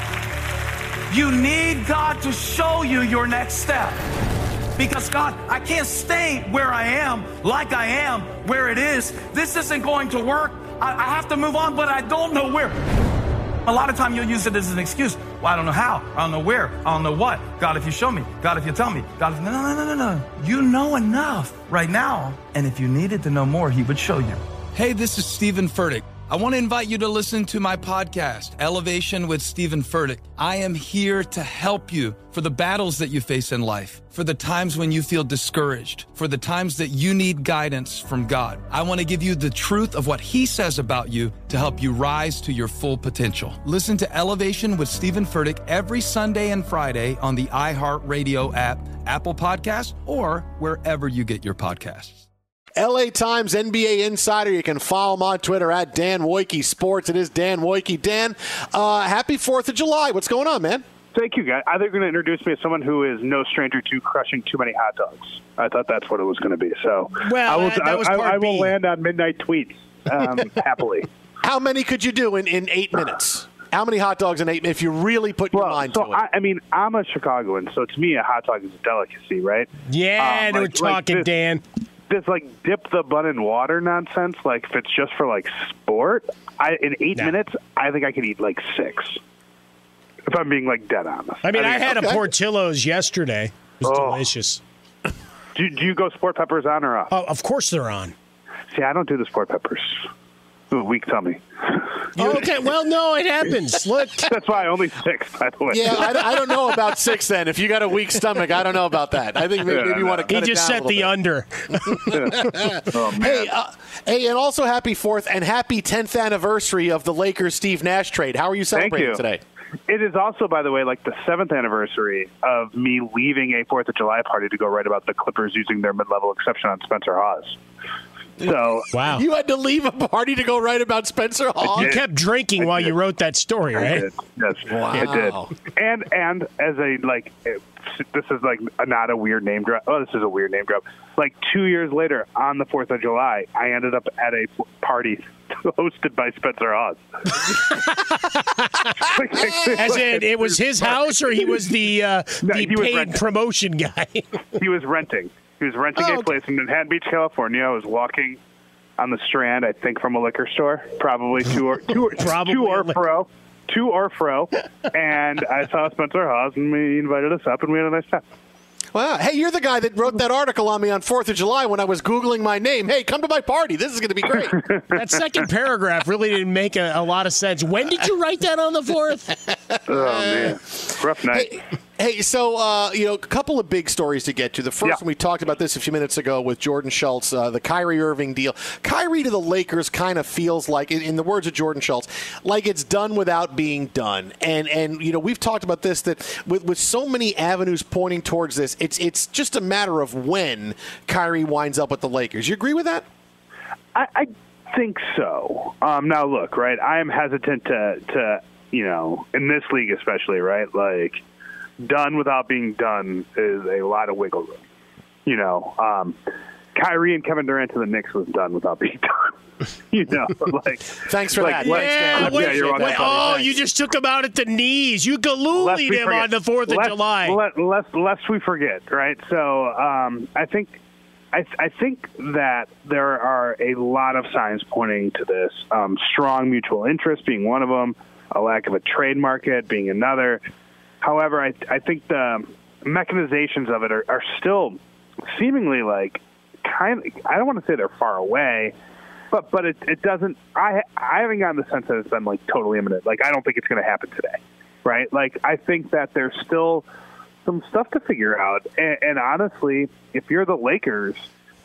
You need God to show you your next step. Because God, I can't stay where I am, like I am, where it is. This isn't going to work. I have to move on, but I don't know where. A lot of time you'll use it as an excuse. Well, I don't know how. I don't know where. I don't know what. God, if you show me. God, if you tell me. God, if... No. You know enough right now. And if you needed to know more, he would show you. Hey, this is Stephen Furtick. I want to invite you to listen to my podcast, Elevation with Stephen Furtick. I am here to help you for the battles that you face in life, for the times when you feel discouraged, for the times that you need guidance from God. I want to give you the truth of what he says about you to help you rise to your full potential. Listen to Elevation with Stephen Furtick every Sunday and Friday on the iHeartRadio app, Apple Podcasts, or wherever you get your podcasts. LA Times NBA Insider. You can follow him on Twitter at Dan Wojcicki Sports. It is Dan Wojcicki. Dan, happy 4th of July. What's going on, man? Thank you, guys. I think you're going to introduce me as someone who is no stranger to crushing too many hot dogs. I thought that's what it was going to be. So well, I will land on midnight tweets happily. How many could you do in 8 minutes? How many hot dogs in 8 minutes if you really put your mind to it? I mean, I'm a Chicagoan, so to me, a hot dog is a delicacy, right? Yeah, we're talking, this, Dan. This, dip the bun in water nonsense, if it's just for, sport, in 8 minutes, I think I could eat, 6. If I'm being, dead honest. I had a Portillo's yesterday. It was delicious. Do you go sport peppers on or off? Oh, of course they're on. See, I don't do the sport peppers. Ooh, weak tummy. Okay, well, no, it happens. Look. That's why only 6, by the way. Yeah, I don't know about 6 then. If you got a weak stomach, I don't know about that. I think maybe you want to cut it down. He just set the under. Oh, man. Hey, and also happy 4th and happy 10th anniversary of the Lakers-Steve Nash trade. How are you celebrating today? It is also, by the way, the 7th anniversary of me leaving a 4th of July party to go write about the Clippers using their mid-level exception on Spencer Hawes. So wow, you had to leave a party to go write about Spencer Hawes. You kept drinking while you wrote that story, right? I did. Yes, wow. I did. And as a this is not a weird name drop. Oh, this is a weird name drop. 2 years later, on the 4th of July, I ended up at a party hosted by Spencer Hawes. As in, it was his house, or he was the he was paid renting. promotion guy? He was renting. He was renting a place in Manhattan Beach, California. I was walking on the Strand, I think, from a liquor store, probably to or fro, and I saw Spencer Hawes, and he invited us up, and we had a nice time. Wow. Hey, you're the guy that wrote that article on me on 4th of July when I was Googling my name. Hey, come to my party. This is going to be great. That second paragraph really didn't make a lot of sense. When did you write that on the 4th? Oh, man. Rough night. Hey, so, a couple of big stories to get to. The first one, we talked about this a few minutes ago with Jordan Schultz, the Kyrie Irving deal. Kyrie to the Lakers kind of feels like, in the words of Jordan Schultz, like it's done without being done. And we've talked about this, that with so many avenues pointing towards this, it's just a matter of when Kyrie winds up with the Lakers. You agree with that? I think so. Now, look, right, I am hesitant to in this league especially, right, done without being done is a lot of wiggle room. Kyrie and Kevin Durant to the Knicks was done without being done. Thanks for that. You're welcome. You just took him out at the knees. You galoolied him on the 4th of July. Lest we forget, right? So I think that there are a lot of signs pointing to this. Strong mutual interest being one of them, a lack of a trade market being another. However, I think the mechanizations of it are still seemingly I don't want to say they're far away, but it doesn't. I haven't gotten the sense that it's been totally imminent. I don't think it's going to happen today, right? I think that there's still some stuff to figure out. And honestly, if you're the Lakers,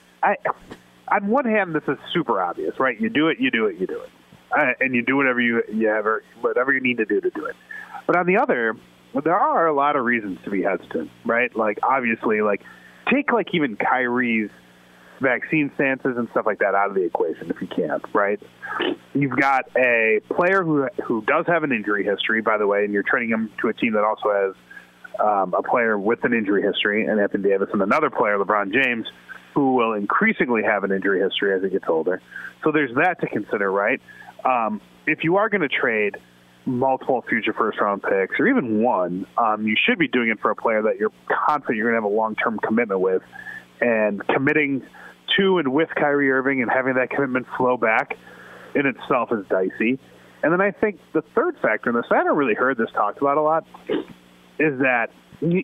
on one hand, this is super obvious, right? You do it, and you do whatever you need to do it. But on the other, there are a lot of reasons to be hesitant, right? Obviously, take even Kyrie's vaccine stances and stuff like that out of the equation if you can't, right? You've got a player who does have an injury history, by the way, and you're trading him to a team that also has a player with an injury history, and Anthony Davis, and another player, LeBron James, who will increasingly have an injury history as he gets older. So there's that to consider, right? If you are going to trade multiple future first-round picks, or even one, you should be doing it for a player that you're confident you're going to have a long-term commitment with. And committing to and with Kyrie Irving and having that commitment flow back in itself is dicey. And then I think the third factor in this, I haven't really heard this talked about a lot, is that, this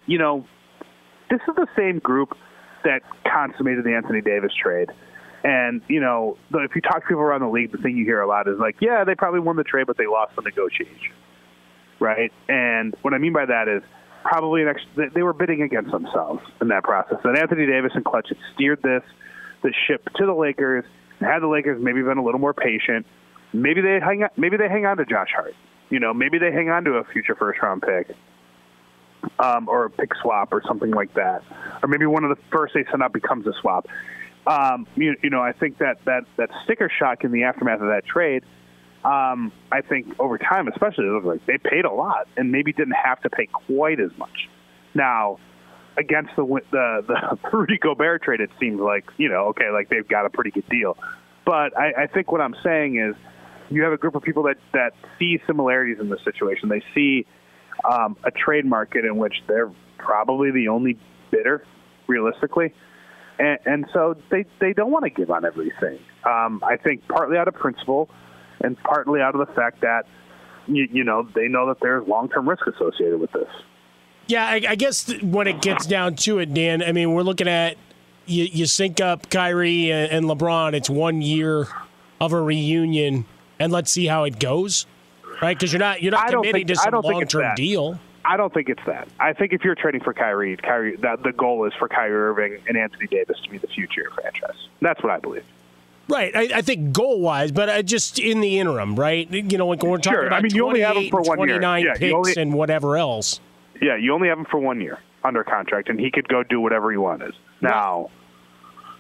is the same group that consummated the Anthony Davis trade. And, if you talk to people around the league, the thing you hear a lot is they probably won the trade, but they lost the negotiation, right? And what I mean by that is probably they were bidding against themselves in that process. And Anthony Davis and Clutch had steered the ship to the Lakers, and had the Lakers maybe been a little more patient, maybe they hang on to Josh Hart. Maybe they hang on to a future first-round pick. Or a pick swap or something like that. Or maybe one of the first they send out becomes a swap. I think that sticker shock in the aftermath of that trade, I think over time, especially, it looked like they paid a lot and maybe didn't have to pay quite as much. Now, against the Rudy Gobert trade, it seems they've got a pretty good deal. But I think what I'm saying is you have a group of people that see similarities in this situation. They see a trade market in which they're probably the only bidder, realistically. And so they don't want to give on everything. I think partly out of principle and partly out of the fact that, they know that there's long-term risk associated with this. Yeah, I guess when it gets down to it, Dan, I mean, we're looking at you sync up Kyrie and LeBron. It's 1 year of a reunion, and let's see how it goes, right? Because you're not committing to some long-term deal. I don't think it's that. I think if you're trading for Kyrie, that the goal is for Kyrie Irving and Anthony Davis to be the future of the franchise. That's what I believe. Right. I think goal-wise, but just in the interim, right? When we're talking about you only have him for 1 year. 29 picks and whatever else. Yeah, you only have him for 1 year under contract, and he could go do whatever he wanted. Now,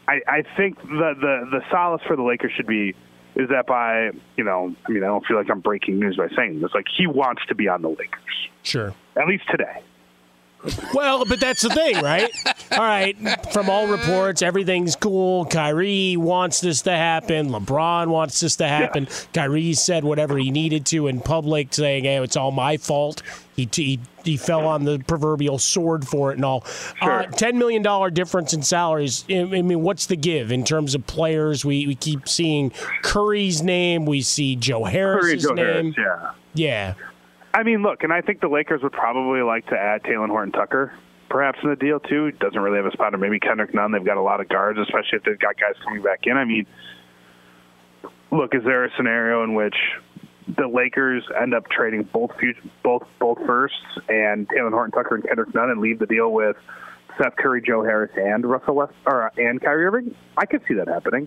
I think the solace for the Lakers should be is that by, I don't feel like I'm breaking news by saying this. Like, he wants to be on the Lakers. Sure. At least today. Well, but that's the thing, right? All right, from all reports, everything's cool. Kyrie wants this to happen. LeBron wants this to happen. Yeah. Kyrie said whatever he needed to in public, saying, hey, it's all my fault. He fell on the proverbial sword for it and all. Sure. $10 million difference in salaries. I mean, what's the give in terms of players? We keep seeing Curry's name. We see Joe Harris's name. Yeah. I mean, look, and I think the Lakers would probably like to add Talen Horton-Tucker perhaps in the deal, too. He doesn't really have a spot, or maybe Kendrick Nunn. They've got a lot of guards, especially if they've got guys coming back in. I mean, look, is there a scenario in which the Lakers end up trading both firsts and Talen Horton-Tucker and Kendrick Nunn and leave the deal with Seth Curry, Joe Harris, and and Kyrie Irving? I could see that happening.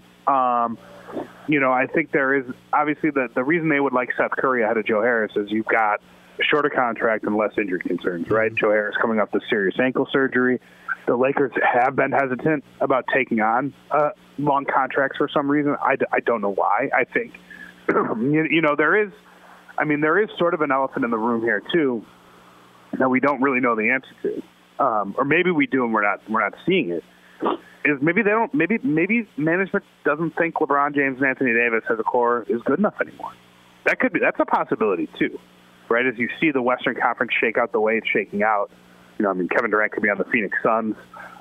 I think there is obviously the reason they would like Seth Curry ahead of Joe Harris is you've got a shorter contract and less injury concerns, right? Joe Harris coming off the serious ankle surgery. The Lakers have been hesitant about taking on long contracts for some reason. I don't know why. I think, there is sort of an elephant in the room here too that we don't really know the answer to, or maybe we do and we're not seeing it. Is maybe management doesn't think LeBron James and Anthony Davis as a core is good enough anymore. That's a possibility too, right? As you see the Western Conference shake out the way it's shaking out, Kevin Durant could be on the Phoenix Suns.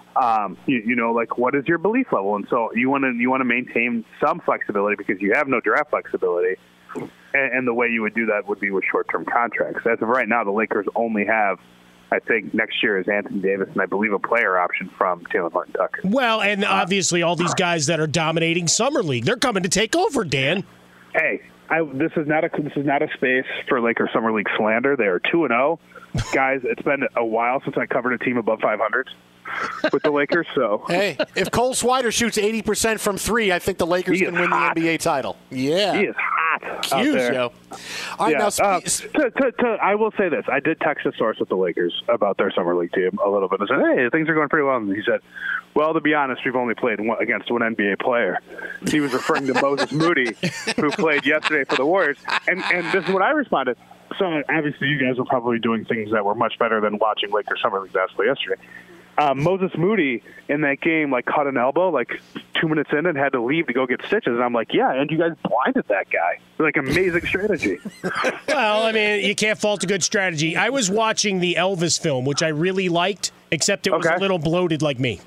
What is your belief level? And so you want to maintain some flexibility because you have no draft flexibility, and the way you would do that would be with short-term contracts. As of right now, the Lakers only have, I think next year is Anthony Davis, and I believe a player option from Talen Horton-Tucker. Well, and obviously all these guys that are dominating Summer League, they're coming to take over, Dan. Hey, this is not a space for Lakers Summer League slander. They are 2-0. Guys, it's been a while since I covered a team above 500 with the Lakers. So hey, if Cole Swider shoots 80% from three, I think the Lakers can win the NBA title. Yeah, he is hot. Huge, Joe. All right, now I will say this: I did text a source with the Lakers about their summer league team a little bit. I said, "Hey, things are going pretty well." And he said, "Well, to be honest, we've only played against one NBA player." He was referring to Moses Moody, who played yesterday for the Warriors. And this is what I responded. So obviously, you guys were probably doing things that were much better than watching Lakers summer league basketball yesterday. Moses Moody in that game cut an elbow 2 minutes in and had to leave to go get stitches. And I'm like, yeah, and you guys blinded that guy. Amazing strategy. Well, I mean, you can't fault a good strategy. I was watching the Elvis film, which I really liked, except it was a little bloated like me.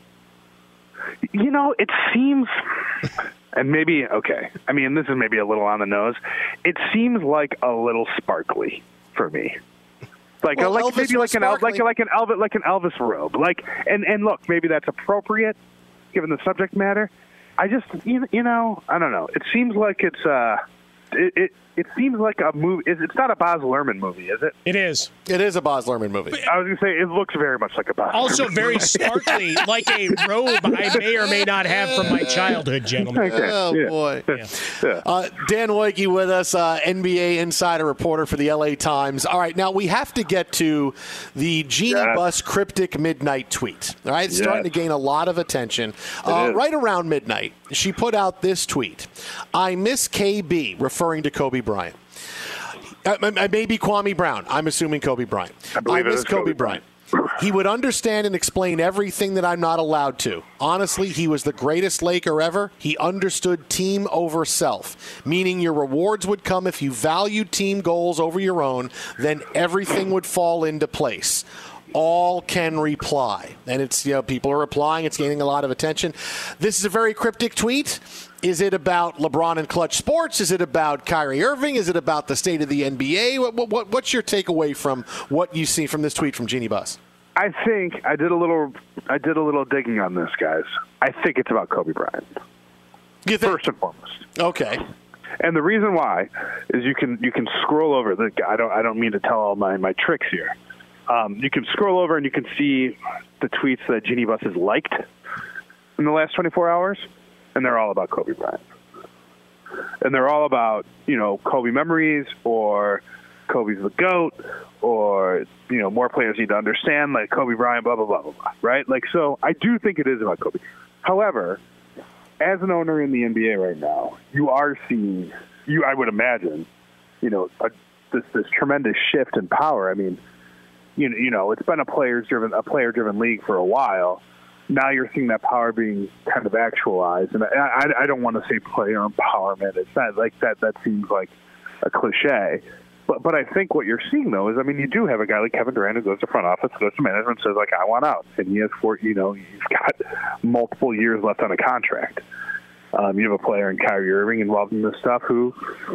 It seems, and maybe, I mean, this is maybe a little on the nose. It seems like a little sparkly for me. Like an Elvis robe. And look, maybe that's appropriate given the subject matter. I just, I don't know. It seems like it seems like a movie. It's not a Baz Luhrmann movie, is it? It is. It is a Baz Luhrmann movie. I was going to say, it looks very much like a Baz Luhrmann Also movie. very sparkly, like a robe I may or may not have from my childhood, gentlemen. Okay. Oh, boy. Yeah. Dan Woike with us, NBA insider reporter for the LA Times. All right, now we have to get to the Jeanie Buss cryptic midnight tweet. All right, it's starting to gain a lot of attention. Right around midnight, she put out this tweet. I miss KB, referring to Kobe Bryant. Maybe Kwame Brown. I'm assuming Kobe Bryant. I miss Kobe Bryant. He would understand and explain everything that I'm not allowed to. Honestly, he was the greatest Laker ever. He understood team over self, meaning your rewards would come if you valued team goals over your own, then everything would fall into place. All can reply. And it's, people are replying. It's gaining a lot of attention. This is a very cryptic tweet. Is it about LeBron and Clutch Sports? Is it about Kyrie Irving? Is it about the state of the NBA? What's your takeaway from what you see from this tweet from Jeanie Buss? I think I did a little digging on this, guys. I think it's about Kobe Bryant. You think? First and foremost. Okay. And the reason why is you can scroll over. I don't mean to tell all my tricks here. You can scroll over and you can see the tweets that Jeanie Buss has liked in the last 24 hours, and they're all about Kobe Bryant. And they're all about, Kobe memories or Kobe's the GOAT or, more players need to understand, like Kobe Bryant, blah, blah, blah, blah, blah, right? So I do think it is about Kobe. However, as an owner in the NBA right now, you are seeing, I would imagine, this tremendous shift in power. I mean, it's been a player-driven league for a while. Now you're seeing that power being kind of actualized, and I don't want to say player empowerment. It's not like that. That seems like a cliche. But I think what you're seeing, though, is, I mean, you do have a guy like Kevin Durant who goes to front office, goes to management, says, like, I want out. And he has he's got multiple years left on a contract. You have a player in Kyrie Irving involved in this stuff who,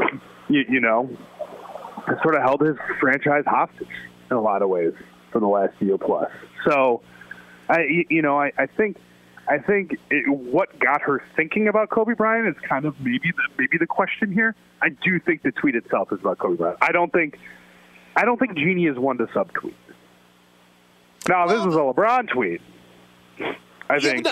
has sort of held his franchise hostage in a lot of ways for the last year plus. So, I think what got her thinking about Kobe Bryant is kind of maybe the question here. I do think the tweet itself is about Kobe Bryant. I don't think Jeannie is one to subtweet. Now, this is a LeBron tweet. I think.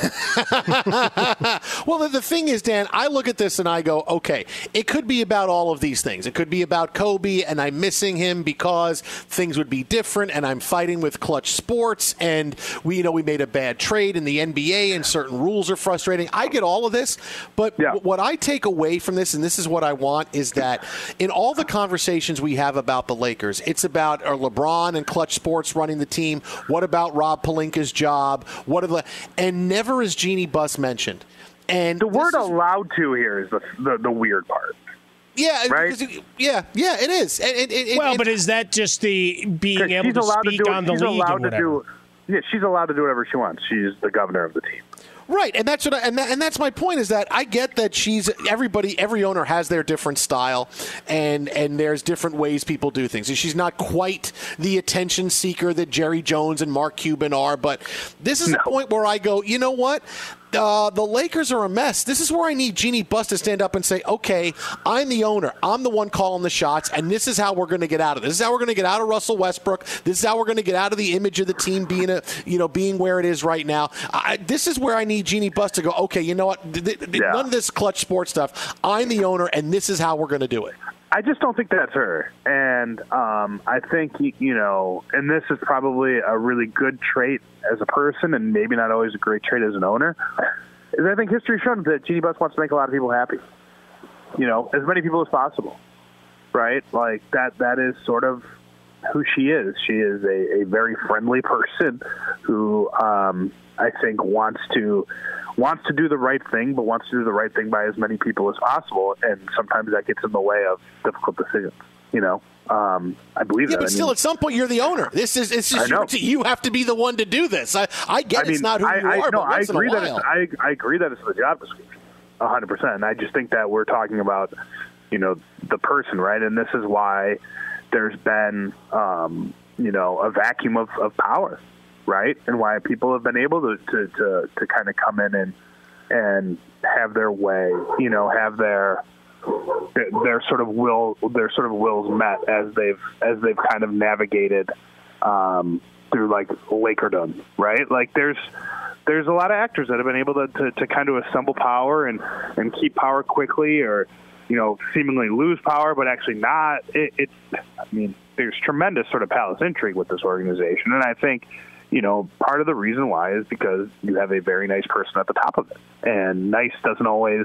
Well, the thing is, Dan, I look at this and I go, okay, it could be about all of these things. It could be about Kobe and I'm missing him because things would be different and I'm fighting with Clutch Sports and we made a bad trade in the NBA and certain rules are frustrating. I get all of this, but what I take away from this, and this is what I want, is that in all the conversations we have about the Lakers, it's about LeBron and Clutch Sports running the team. What about Rob Pelinka's job? And never is Jeannie Buss mentioned. And the word "allowed to" here is the weird part. Yeah, right. It is. But is that just the being able to speak on the league and whatever? She's allowed to do whatever she wants. She's the governor of the team. Right, and that's that's my point, is that I get that every owner has their different style, and there's different ways people do things. And she's not quite the attention seeker that Jerry Jones and Mark Cuban are, but this is the point where I go, you know what? The Lakers are a mess. This is where I need Jeannie Buss to stand up and say, okay, I'm the owner. I'm the one calling the shots, and this is how we're going to get out of this. This is how we're going to get out of Russell Westbrook. This is how we're going to get out of the image of the team being where it is right now. This is where I need Jeannie Buss to go, okay, you know what? None of this Clutch Sports stuff. I'm the owner, and this is how we're going to do it. I just don't think that's her. And I think, and this is probably a really good trait as a person and maybe not always a great trait as an owner, is I think history has shown that Jeannie Buss wants to make a lot of people happy. As many people as possible, right? Like that is sort of who she is. She is a very friendly person who I think wants to do the right thing, but wants to do the right thing by as many people as possible, and sometimes that gets in the way of difficult decisions. I believe that. Yeah, but still, at some point, you're the owner. It's just you have to be the one to do this. I get it's not who you are, but once in a while. I agree that it's the job description, 100%. I just think that we're talking about, the person, right? And this is why there's been, a vacuum of power, right? And why people have been able to kind of come in and have their way, have their sort of wills met as they've kind of navigated through like Lakerdom, right? Like there's a lot of actors that have been able to kind of assemble power and keep power quickly, or seemingly lose power but actually not. There's tremendous sort of palace intrigue with this organization, and I think part of the reason why is because you have a very nice person at the top of it, and nice doesn't always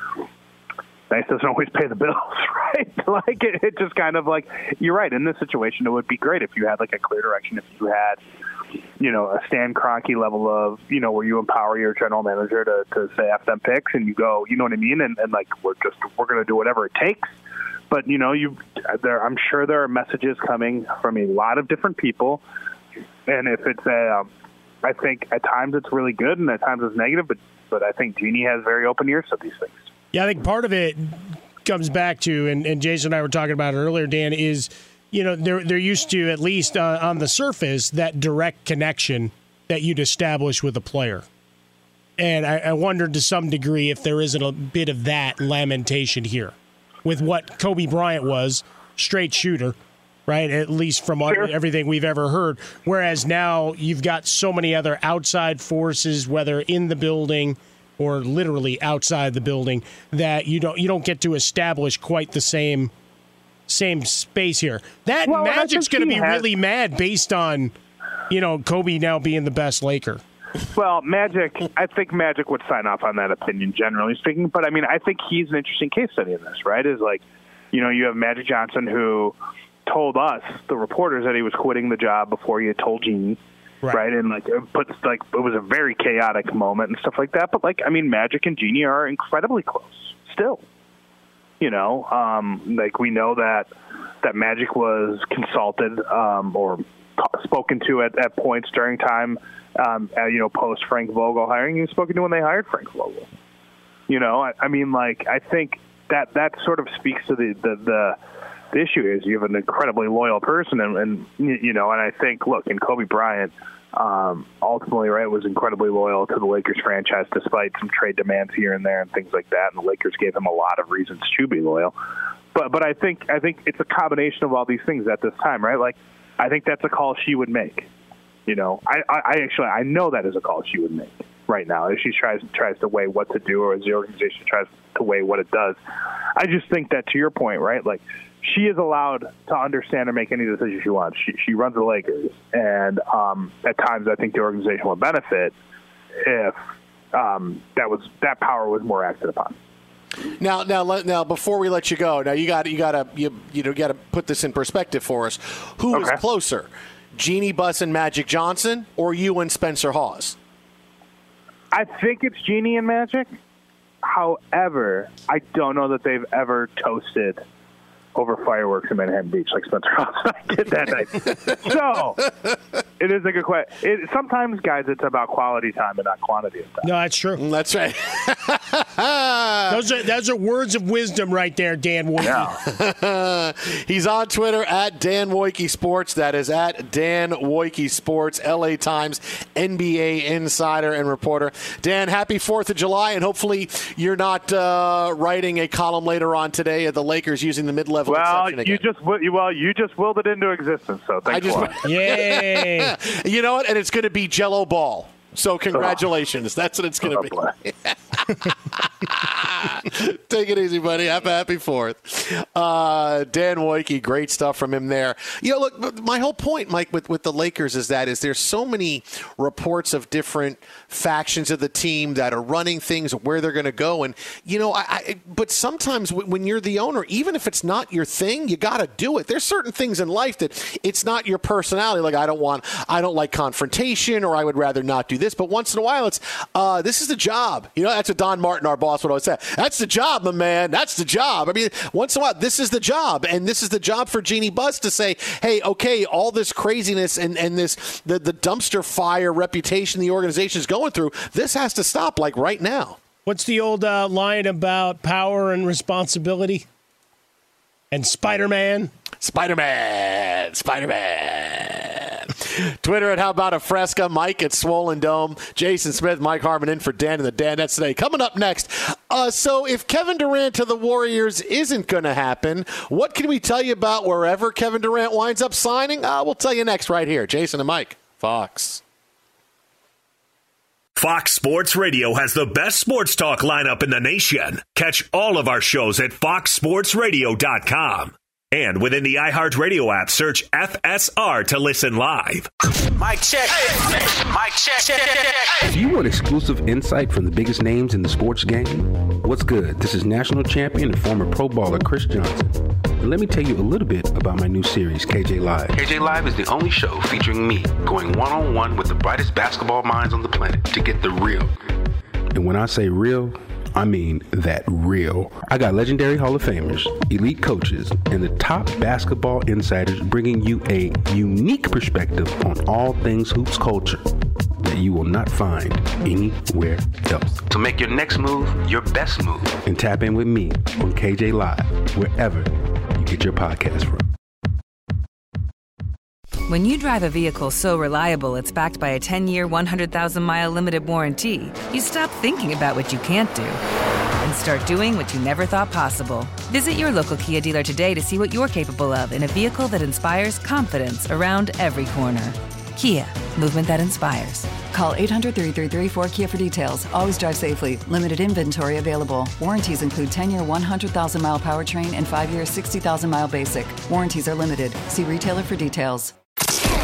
pay the bills, right? Like it just kind of like, you're right. In this situation, it would be great if you had like a clear direction, if you had, a Stan Kroenke level of, where you empower your general manager to say F them picks, and you go, you know what I mean? And like, we're going to do whatever it takes. But, I'm sure there are messages coming from a lot of different people. And if it's I think at times it's really good and at times it's negative, but I think Jeannie has very open ears to these things. Yeah, I think part of it comes back to, and Jason and I were talking about it earlier, Dan, is, they're used to, at least on the surface, that direct connection that you'd establish with a player. And I wonder to some degree if there isn't a bit of that lamentation here with what Kobe Bryant was, straight shooter, right? At least from everything we've ever heard. Whereas now you've got so many other outside forces, whether in the building or literally outside the building, that you don't get to establish quite the same space here. Magic's going to be really mad based on, Kobe now being the best Laker. Well, Magic, I think Magic would sign off on that opinion, generally speaking. But, I mean, I think he's an interesting case study in this, right? Is like, you know, you have Magic Johnson who told us, the reporters, that he was quitting the job before he had told Jeannie, right? And, like, it was a very chaotic moment and stuff like that. But, like, I mean, Magic and Jeannie are incredibly close still. You know, like, we know that Magic was consulted or spoken to at points during time, you know, post Frank Vogel hiring. He was spoken to when they hired Frank Vogel. You know, I mean, like, I think that sort of speaks to the issue is you have an incredibly loyal person, and you know, and I think, look, in Kobe Bryant, ultimately, right, was incredibly loyal to the Lakers franchise despite some trade demands here and there and things like that, and the Lakers gave him a lot of reasons to be loyal. But I think it's a combination of all these things at this time, right? Like, I think that's a call she would make. You know, I know that is a call she would make right now if she tries to weigh what to do, or as the organization tries to weigh what it does. I just think that, to your point, right, like, she is allowed to understand and make any decision she wants. She runs the Lakers, and at times I think the organization would benefit if that power was more acted upon. Now, before we let you go, now you got to put this in perspective for us. Who is closer, Jeannie Buss and Magic Johnson, or you and Spencer Hawes? I think it's Jeannie and Magic. However, I don't know that they've ever toasted over fireworks in Manhattan Beach like Spencer Hawes and I did that night. So, it is a good question. Sometimes, guys, it's about quality time and not quantity of time. No, that's true. That's right. Those are words of wisdom right there, Dan Wojcicki. Yeah. He's on Twitter at Dan Wojcicki Sports. That is at Dan Wojcicki Sports, LA Times, NBA insider and reporter. Dan, happy 4th of July, and hopefully you're not writing a column later on today at the Lakers using the mid-level exception again. You just willed it into existence, so thanks a lot. Yay. You know what? And it's going to be Jell-O ball. So congratulations. That's what it's going to be. Take it easy, buddy. Happy 4th. Dan Wojcicki, great stuff from him there. You know, look, my whole point, Mike, with the Lakers is there's so many reports of different factions of the team that are running things, where they're going to go. And, you know, but sometimes when you're the owner, even if it's not your thing, you got to do it. There's certain things in life that it's not your personality. Like, I don't like confrontation, or I would rather not do this. But once in a while, it's this is the job. You know, that's what Don Martin, our boss, would always say. That's the job, my man. That's the job. I mean, once in a while, this is the job. And this is the job for Jeannie Buss to say, hey, okay, all this craziness and this the dumpster fire reputation the organization is going through, this has to stop, like, right now. What's the old line about power and responsibility? And Spider-Man? Spider-Man. Twitter at How About a Fresca, Mike at Swollen Dome, Jason Smith, Mike Harmon in for Dan and the Danettes today. Coming up next, so if Kevin Durant to the Warriors isn't going to happen, what can we tell you about wherever Kevin Durant winds up signing? We'll tell you next right here. Jason and Mike, Fox. Fox Sports Radio has the best sports talk lineup in the nation. Catch all of our shows at foxsportsradio.com. And within the iHeartRadio app, search FSR to listen live. Mic check. Mic check. If you want exclusive insight from the biggest names in the sports game, what's good? This is national champion and former Pro Bowler Chris Johnson. And let me tell you a little bit about my new series, KJ Live. KJ Live is the only show featuring me going one-on-one with the brightest basketball minds on the planet to get the real. And when I say real, I mean that real. I got legendary Hall of Famers, elite coaches, and the top basketball insiders bringing you a unique perspective on all things hoops culture that you will not find anywhere else. So make your next move your best move and tap in with me on KJ Live, wherever you get your podcast from. When you drive a vehicle so reliable it's backed by a 10-year, 100,000-mile limited warranty, you stop thinking about what you can't do and start doing what you never thought possible. Visit your local Kia dealer today to see what you're capable of in a vehicle that inspires confidence around every corner. Kia, movement that inspires. Call 800-333-4KIA for details. Always drive safely. Limited inventory available. Warranties include 10-year, 100,000-mile powertrain and 5-year, 60,000-mile basic. Warranties are limited. See retailer for details.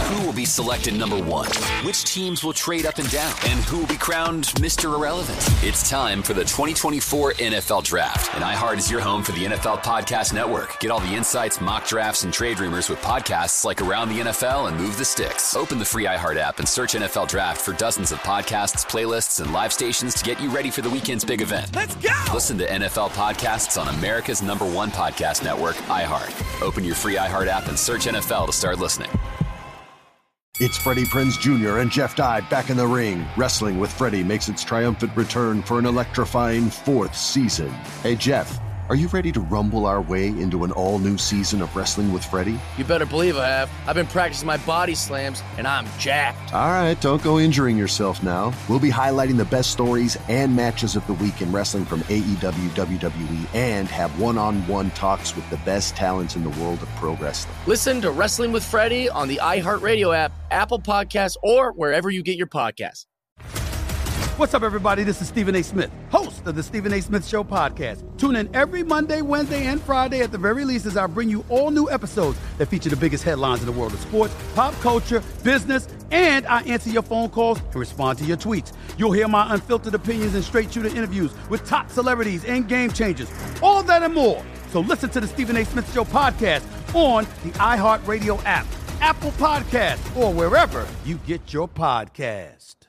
Who will be selected number one? Which teams will trade up and down? And who will be crowned Mr. Irrelevant? It's time for the 2024 NFL Draft. And iHeart is your home for the NFL Podcast Network. Get all the insights, mock drafts, and trade rumors with podcasts like Around the NFL and Move the Sticks. Open the free iHeart app and search NFL Draft for dozens of podcasts, playlists, and live stations to get you ready for the weekend's big event. Let's go! Listen to NFL podcasts on America's #1 podcast network, iHeart. Open your free iHeart app and search NFL to start listening. It's Freddie Prinze Jr. and Jeff Dye back in the ring. Wrestling with Freddie makes its triumphant return for an electrifying 4th season. Hey, Jeff, are you ready to rumble our way into an all-new season of Wrestling with Freddie? You better believe I have. I've been practicing my body slams, and I'm jacked. All right, don't go injuring yourself now. We'll be highlighting the best stories and matches of the week in wrestling from AEW, WWE, and have one-on-one talks with the best talents in the world of pro wrestling. Listen to Wrestling with Freddie on the iHeartRadio app, Apple Podcasts, or wherever you get your podcasts. What's up, everybody? This is Stephen A. Smith, host of the Stephen A. Smith Show podcast. Tune in every Monday, Wednesday, and Friday at the very least as I bring you all new episodes that feature the biggest headlines in the world of sports, pop culture, business, and I answer your phone calls and respond to your tweets. You'll hear my unfiltered opinions and straight-shooter interviews with top celebrities and game changers. All that and more. So listen to the Stephen A. Smith Show podcast on the iHeartRadio app, Apple Podcasts, or wherever you get your podcast.